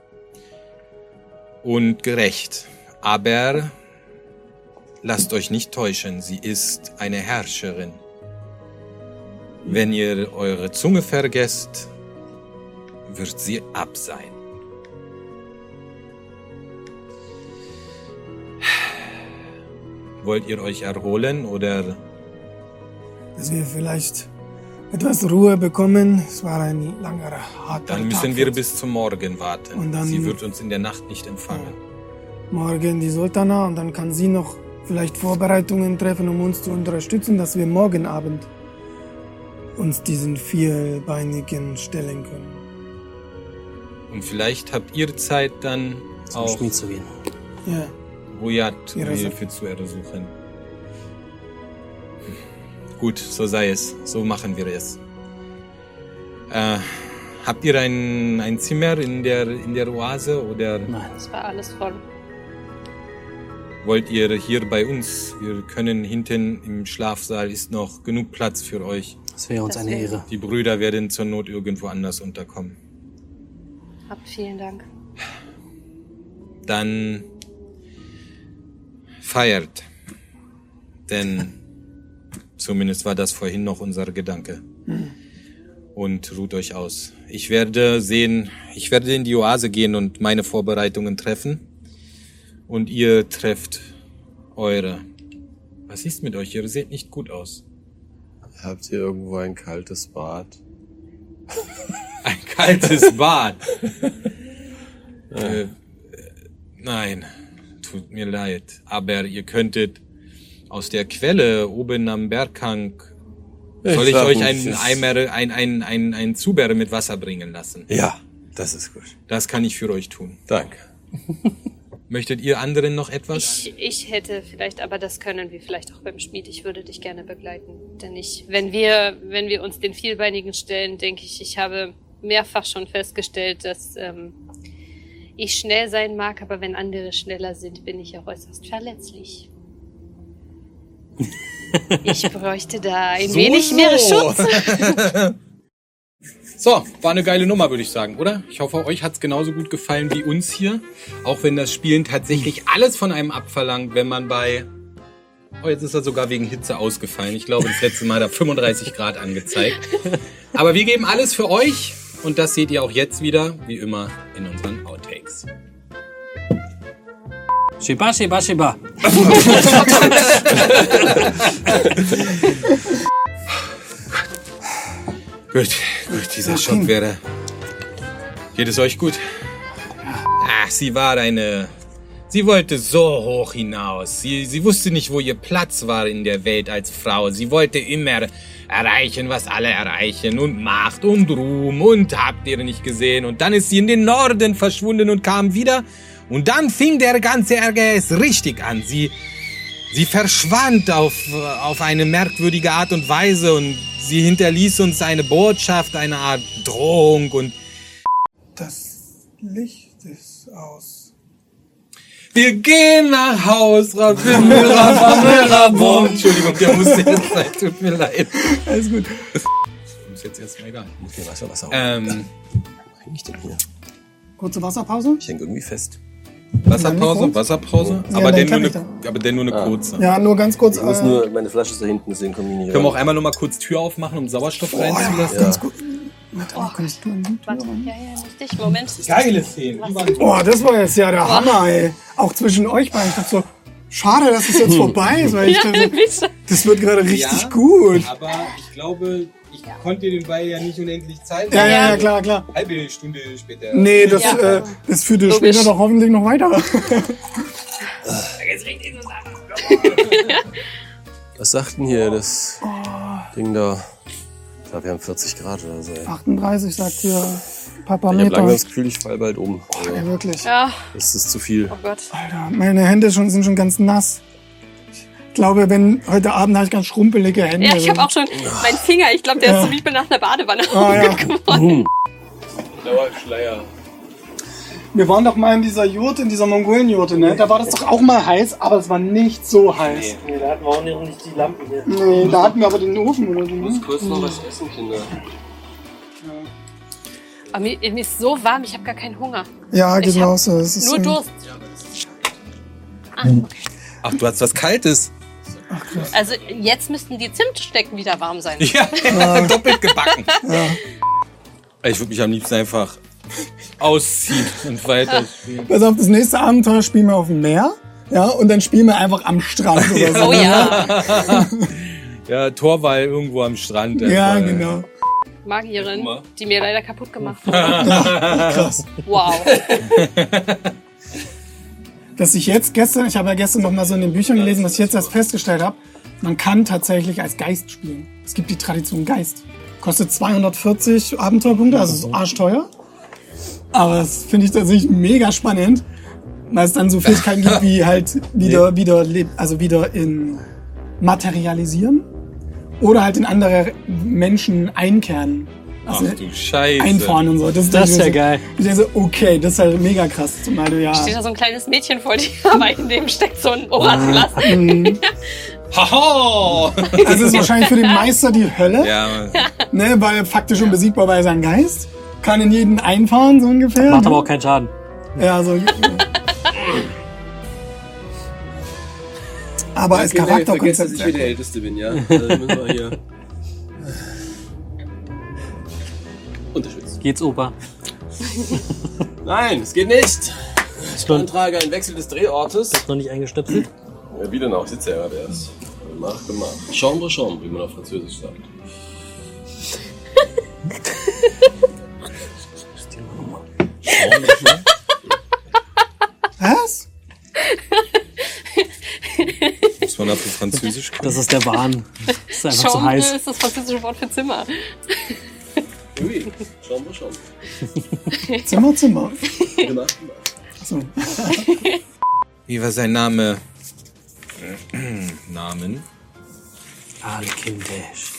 und gerecht. Aber lasst euch nicht täuschen, sie ist eine Herrscherin. Wenn ihr eure Zunge vergesst, wird sie ab sein. Wollt ihr euch erholen oder... Dass wir vielleicht etwas Ruhe bekommen. Es war ein langer, harter Dann Tag. müssen wir bis zum Morgen warten. Und dann- Sie wird uns in der Nacht nicht empfangen. Morgen die Sultana und dann kann sie noch vielleicht Vorbereitungen treffen, um uns zu unterstützen, dass wir morgen Abend uns diesen vierbeinigen stellen können. Und vielleicht habt ihr Zeit dann Zum auch Schmied zu gehen. Ja, Ruyat Ja, das- Hilfe zu ersuchen. Gut, so sei es. So machen wir es. Äh, habt ihr ein, ein Zimmer in der, in der Oase oder Nein. Es war alles voll. wollt ihr hier bei uns? Wir können hinten im Schlafsaal ist noch genug Platz für euch. Das wäre uns Das eine wäre- Ehre. Die Brüder werden zur Not irgendwo anders unterkommen. Habt vielen Dank. Dann feiert. Denn zumindest war das vorhin noch unser Gedanke. und ruht euch aus. Ich werde sehen, ich werde in die Oase gehen und meine Vorbereitungen treffen. Und ihr trefft eure. Was ist mit euch? Ihr seht nicht gut aus. Habt ihr irgendwo ein kaltes Bad? Ein kaltes Bad? äh, nein, tut mir leid. Aber ihr könntet aus der Quelle oben am Berghang... Soll ich, ich euch einen Eimer, ein, ein, ein, ein Zubeere mit Wasser bringen lassen? Ja, das ist gut. Das kann ich für euch tun. Danke. Möchtet ihr anderen noch etwas? Ich, ich hätte vielleicht, aber das können wir vielleicht auch beim Schmied. Ich würde dich gerne begleiten. Denn ich, wenn wir, wenn wir uns den Vielbeinigen stellen, denke ich, ich habe mehrfach schon festgestellt, dass ähm, ich schnell sein mag, aber wenn andere schneller sind, bin ich auch äußerst verletzlich. Ich bräuchte da ein so, wenig so. mehr Schutz. So, war eine geile Nummer, würde ich sagen, oder? Ich hoffe, euch hat's genauso gut gefallen wie uns hier. Auch wenn das Spielen tatsächlich alles von einem abverlangt, wenn man bei... Oh, jetzt ist er sogar wegen Hitze ausgefallen. Ich glaube, das letzte Mal hat er fünfunddreißig Grad angezeigt. Aber wir geben alles für euch. Und das seht ihr auch jetzt wieder, wie immer, in unseren Outtakes. Shiba, Shiba, Shiba. Gut, gut, dieser Schock wäre... Geht es euch gut? Ach, sie war eine... Sie wollte so hoch hinaus. Sie, sie wusste nicht, wo ihr Platz war in der Welt als Frau. Sie wollte immer erreichen, was alle erreichen. Und Macht und Ruhm und habt ihr nicht gesehen. Und dann ist sie in den Norden verschwunden und kam wieder... Und dann fing der ganze Ärger erst richtig an. Sie, sie verschwand auf, auf eine merkwürdige Art und Weise und sie hinterließ uns eine Botschaft, eine Art Drohung und... Das Licht ist aus. Wir gehen nach Haus. Entschuldigung, der muss jetzt sein, tut mir leid. Alles gut. Das ist jetzt erstmal egal. Okay, Wasser, Wasser. Ähm, Was hänge ich denn hier? Kurze Wasserpause? Ich hänge irgendwie fest. Wasserpause, Wasserpause, Ja, aber, dann denn nur kann eine, ich aber denn nur eine Ah. kurze. Ja, nur ganz kurz. Ich muss äh, nur, meine Flasche ist da hinten, deswegen komme ich nicht Können wir rein. auch einmal nur mal kurz Tür aufmachen, um Sauerstoff Oh, ja, reinzulassen? ganz gut. Natalie, kommst du an die Tür Warte, rein? ja, ja, richtig. Moment. Geile Szene. Die waren Oh, das war jetzt ja der Hammer, ey. Auch zwischen euch beiden. Ich dachte so, schade, dass es jetzt vorbei ist, weil ich Ja, dachte, bitte. das wird gerade richtig Ja, gut. Aber ich glaube, ich konnte den Ball ja nicht unendlich zeigen. Ja, ja, ja, klar, klar. Halbe Stunde später. Nee, das, Ja. äh, das führt dir Logisch. später doch hoffentlich noch weiter. Was sagt denn hier das Ding da? Ich glaube, wir haben vierzig Grad oder so. Ey. achtunddreißig sagt hier Ich habe Papameter. langsam das Gefühl, ich fall bald um. Also, Ja, wirklich. Ja, das ist zu viel. oh Gott. Alter, meine Hände schon, sind schon ganz nass. Ich glaube, wenn heute Abend habe ich ganz schrumpelige Hände. Ja, ich habe auch schon meinen Finger, ich glaube, der ist ziemlich nach einer Badewanne Ah, ja. geworden. Blauer Schleier. Wir waren doch mal in dieser Jurte, in dieser Mongolen-Jurte, ne? Da war das doch auch mal heiß, aber es war nicht so heiß. Nee, da hatten wir auch nicht die Lampen hier. Nee, da hatten wir aber den Ofen oder so. Ne? Kurz noch was essen, Kinder. Aber mir, mir ist so warm, ich habe gar keinen Hunger. Ja, geht Ich hab auch so. Es ist Nur so- Durst. Ah, okay. Ach, du hast was Kaltes. Also jetzt müssten die Zimtstecken wieder warm sein. Ja, doppelt gebacken. Ich würde mich am liebsten einfach ausziehen und weiterspielen. Pass auf, das nächste Abenteuer spielen wir auf dem Meer. Ja, und dann spielen wir einfach am Strand oder so. Oh ja. Ja, Torwall irgendwo am Strand. Ja, einfach. genau. Magierin, Guck mal. die mir leider kaputt gemacht hat. Krass. Wow. Dass ich jetzt gestern, ich habe ja gestern noch mal so in den Büchern gelesen, was ich jetzt erst festgestellt habe, man kann tatsächlich als Geist spielen. Es gibt die Tradition Geist. Kostet zweihundertvierzig Abenteuerpunkte, also ist arschteuer. Aber das finde ich tatsächlich mega spannend, weil es dann so Fähigkeiten gibt wie halt wieder, wieder, leb- also wieder in materialisieren oder halt in andere Menschen einkehren. Ach Also du Scheiße. einfahren und so. Das, Das ist ja so, geil. Ich denke so, okay, das ist halt mega krass. Zumal du ja... Steht da so ein kleines Mädchen vor dir, aber in dem steckt so ein Ohrglas. Haha! Also ist wahrscheinlich für den Meister die Hölle, Ja, ne, weil faktisch unbesiegbar bei sein Geist. Kann in jeden einfahren, so ungefähr. Macht ne? aber auch keinen Schaden. Ja, so. Aber als Charakterkonzept. der Älteste bin, ja? Also müssen wir hier. unterstützt. Geht's, Opa? Nein, es geht nicht. Ich beantrage einen Wechsel des Drehortes. Noch nicht eingestöpselt? Ja, wie denn auch? Ich sitze ja gerade erst. Gemacht, gemacht. Chambre, chambre, wie man auf Französisch sagt. Was? Muss man dafür Französisch können? Das ist der Wahn. Das ist einfach zu Chambre heiß. ist das französische Wort für Zimmer. Oui, chambre, chambre. Zimmer, Zimmer. Gemacht, gemacht. So. Wie war sein Name? Namen? Arlekindesh.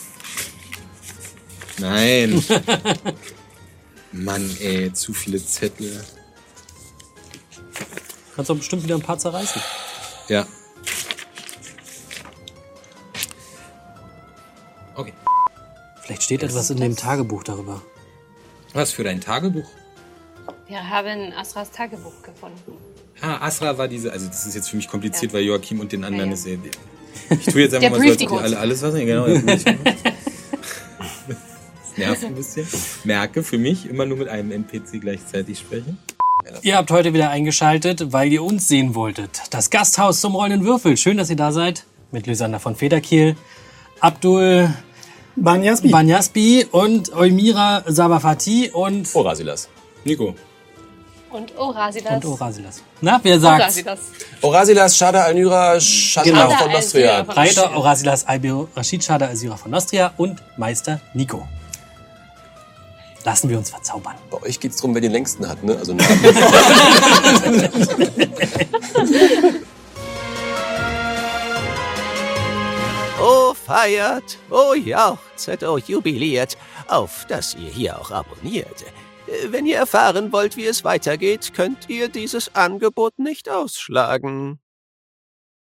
Nein. Mann, ey, zu viele Zettel. Kannst doch bestimmt wieder ein paar zerreißen. Ja. Okay. Vielleicht steht etwas in dem Tagebuch darüber. Was für dein Tagebuch? Wir haben Asras Tagebuch gefunden. Ah, Asra war diese, also das ist jetzt für mich kompliziert, Ja. weil Joachim und den anderen Ja, ja. ist. Ich tue jetzt einfach Der mal so, brieft als die ob ihr kurz. alle alles was. Genau, der brieft die kurz. Das nervt ein bisschen. Merke für mich, immer nur mit einem N P C gleichzeitig sprechen. Ihr habt heute wieder eingeschaltet, weil ihr uns sehen wolltet. Das Gasthaus zum rollenden Würfel. Schön, dass ihr da seid. Mit Lysander von Federkiel, Abdul Banyasbi. Banyasbi und Eumira Sabafati und, Orasilas. Nico. Und Orasilas. und Orasilas. Na, wer sagt's? Orasilas. Orasilas, Shada Alnyra, Shada Genau. von Nostria. Reiter Orasilas Albio Rashid Shada Azira von Nostria und Meister Nico. Lassen wir uns verzaubern. Bei euch geht's drum, wer den längsten hat, ne? Also Oh, feiert, oh, jauchzet, oh, jubiliert, auf dass ihr hier auch abonniert. Wenn ihr erfahren wollt, wie es weitergeht, könnt ihr dieses Angebot nicht ausschlagen.